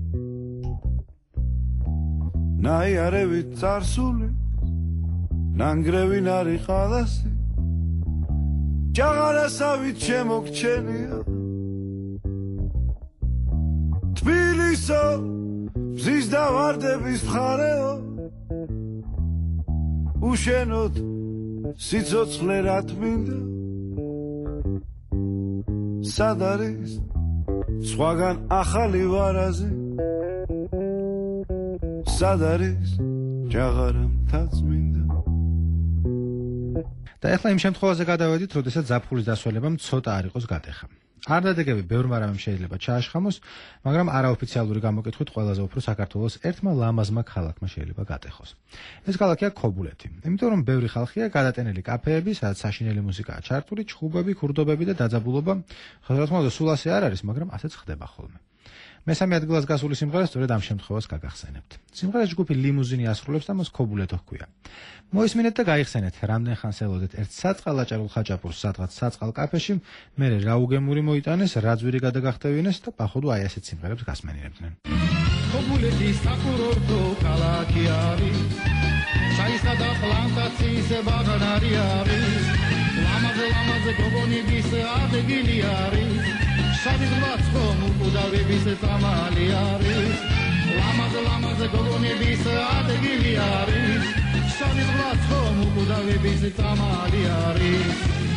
ნაიარევით წარსული ნანგრევი ნარი ხალასი ჯაღარასავით შემოგჩენია თბილისო მზის და ვარდების მხარეო უშენოდ სიცოცხლე რათ მინდა სად არის სხვაგან ახალი ვარაზი სად არის ჯაღარა მთაც მინდა და ახლა იმ შემთხვევაზე გადავედით, როდესაც ზაფხულის დასვენებამ ცოტა არ იყოს გადეხა. არდადეგები ბევრმა რამემ შეიძლება ჩააშხამოს, მაგრამ არაოფიციალური გამოკითხვით ყველაზე უფრო საქართველოს ერთმა ლამაზმა ქალაქმა შეიძლება გატეხოს. ეს ქალაქია ქობულეთი. იმიტომ რომ ბევრი ხალხია გადატენილი კაფეები, სადაც საშინელი მუსიკაა ჩართული, ჩხუბები, ქურდობები და დაძაბულობა. რა თქმა უნდა, სულ ასე არ არის, მაგრამ ასეც ხდება ხოლმე. მესამე ადგილას გასული სიმღერა სწორედ ამ შემთხვევას გაგახსენებთ. სიმღერას ჯგუფი ლიმუზინი ასრულებს და მას ქობულეთო ჰქვია. მოისმინეთ და გაიხსენეთ, რამდენ ხანს ელოდეთ ერთ საწყალაჭარულ ხაჭაპურს სადღაც საწყალ კაფეში, მერე რა უგემური მოიტანეს, რა ძვირი გადაგახტევინეს და პახოდო აი ასეთ სიმღერებს გასმენინებდნენ. ქობულეთის საკურორტო ქალაქი არის, ჩაისა და პლანტაციის ბაღარი არის, ლამაზე გოგონების ადგილი არის. შავი ღვაწლო მუყუდავების წამალი არის ლამაზე გოგონების ადგილი არის შავი ღვაწლო მუყუდავების წამალი არის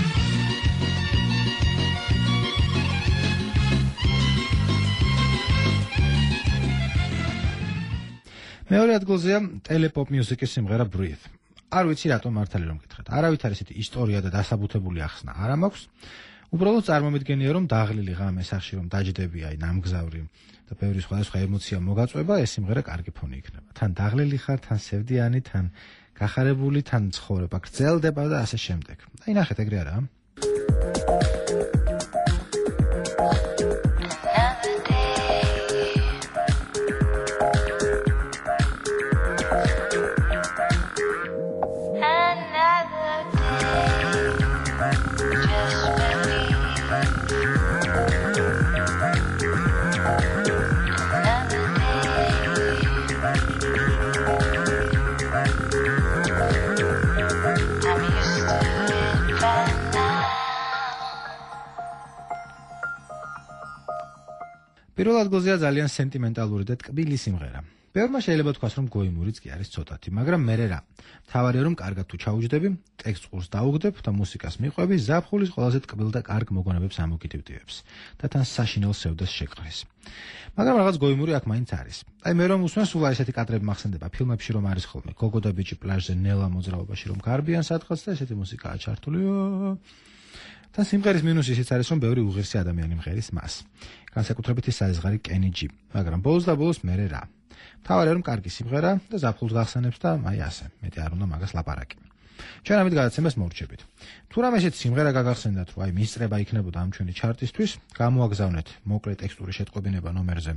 მეორე ადგილზეა ტელეპოპ მიუზიკის სიმღერა Breathe. არ ვიცი რატომ მართალი რომ გითხრათ. არავითარ ესეთი ისტორია და დასაბუთებული ახსნა არ მაქვს. უბრალოდ წარმომიდგენია რომ დაღლილი ღამე სახში რომ დაჯდები აი ნამგზავრი და ბევრი სხვადასხვა ემოცია მოგაწვება, ეს სიმღერა კარგი ფონი იქნება. თან დაღლილი ხარ, თან სევდიანი, თან გახარებული, თან ცხოვრება გრძელდება და ასე შემდეგ. აი ნახეთ ეგრე არა? პირველ ადგილზეა ძალიან სენტიმენტალური და ტკბილი სიმღერა. ბევრმა შეიძლება თქვას რომ გოიმურიც კი არის ცოტათი, მაგრამ მერე რა. მთავარია რომ კარგად თუ ჩაუჯდები, ტექსტს ყურს დაუგდებ და მუსიკას მიყვები, ზაფხულის ყველაზე ტკბილ და კარგ მოგონებებს ამოგიტივტივებს და თან საშინელ სევდას შეყრის. მაგრამ რაღაც გოიმური აქ მაინც არის. აი მე რომ უსმენ სულ ესეთი კადრები მახსენდება ფილმებში რომ არის ხოლმე გოგო და ბიჭი პლაჟზე ნელა მოძრაობაში რომ გარბიან სადღაც და ესეთი მუსიკაა ჩართული. და სიმღერის მინუსი ისიც არის რომ ბევრი უღირსი ადამიანი მღერის მას. განსაკუთრებით ის საზღარი კენი ჯი, მაგრამ ბოლოს და ბოლოს მერე რა. მთავარია რომ კარგი სიმღერა და ზაფხულს გახსენებს და აი ასე, მეტი არ უნდა მაგას ლაპარაკი. ჩვენ ამით გადაცემას მორჩებით. თუ რამე ესეთ სიმღერა გაგახსენდათ, რომ აი მისწრება იქნებოდა ამ ჩვენი ჩარტისთვის, გამოაგზავნეთ მოკლე ტექსტური შეტყობინება ნომერზე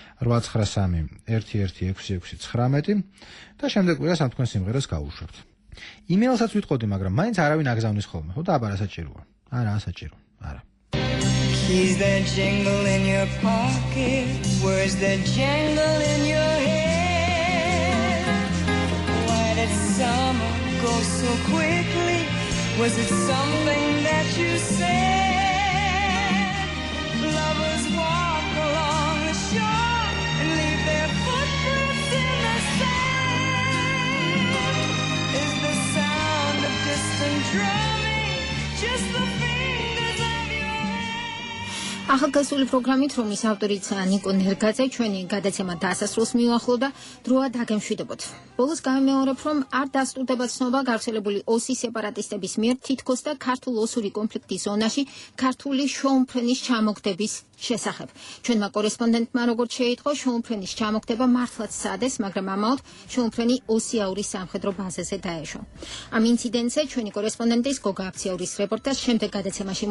893-116619 და შემდეგ ვიღას ამ თქვენ სიმღერას გაუშვებთ. იმეილსაც ვიტყოდი, მაგრამ მაინც არავინ აგზავნის ხოლმე. ხო და აბა რა საჭიროა? არა, საჭირო. არა. Keys that jingle in your pocket, words that jangle in your head. Why did summer go so quickly? Was it something that you said? Lovers walk along the shore and leave their footprints in the sand. Is the sound of distant drumming just the fingers of your hand? ახალგაზრდული პროგრამით, რომლის ავტორიც ნიკო ნერგაძე, ჩვენი გადაცემა დასასრულს მიუახლოვდა, დროა დაგემშვიდობოთ. ბოლოს გამეორებ, რომ არ დასტურდება ცნობა გავრცელებული ოსი სეპარატისტების მიერ თითქოს და ქართულ-ოსური კონფლიქტის ზონაში ქართული შუამფრენის ჩამოგდების შესახებ. ჩვენმა კორესპონდენტმა როგორც შეიტყო, შუამფრენის ჩამოგდება მართლაც სცადეს, მაგრამ ამაოდ შუამფრენი ოსიაურის სამხედრო ბაზაზე დაეშვა. ამ ინციდენტზე ჩვენი კორესპონდენტის გოგა აფციაურის რეპორტაჟს შემდეგ გადაცემაში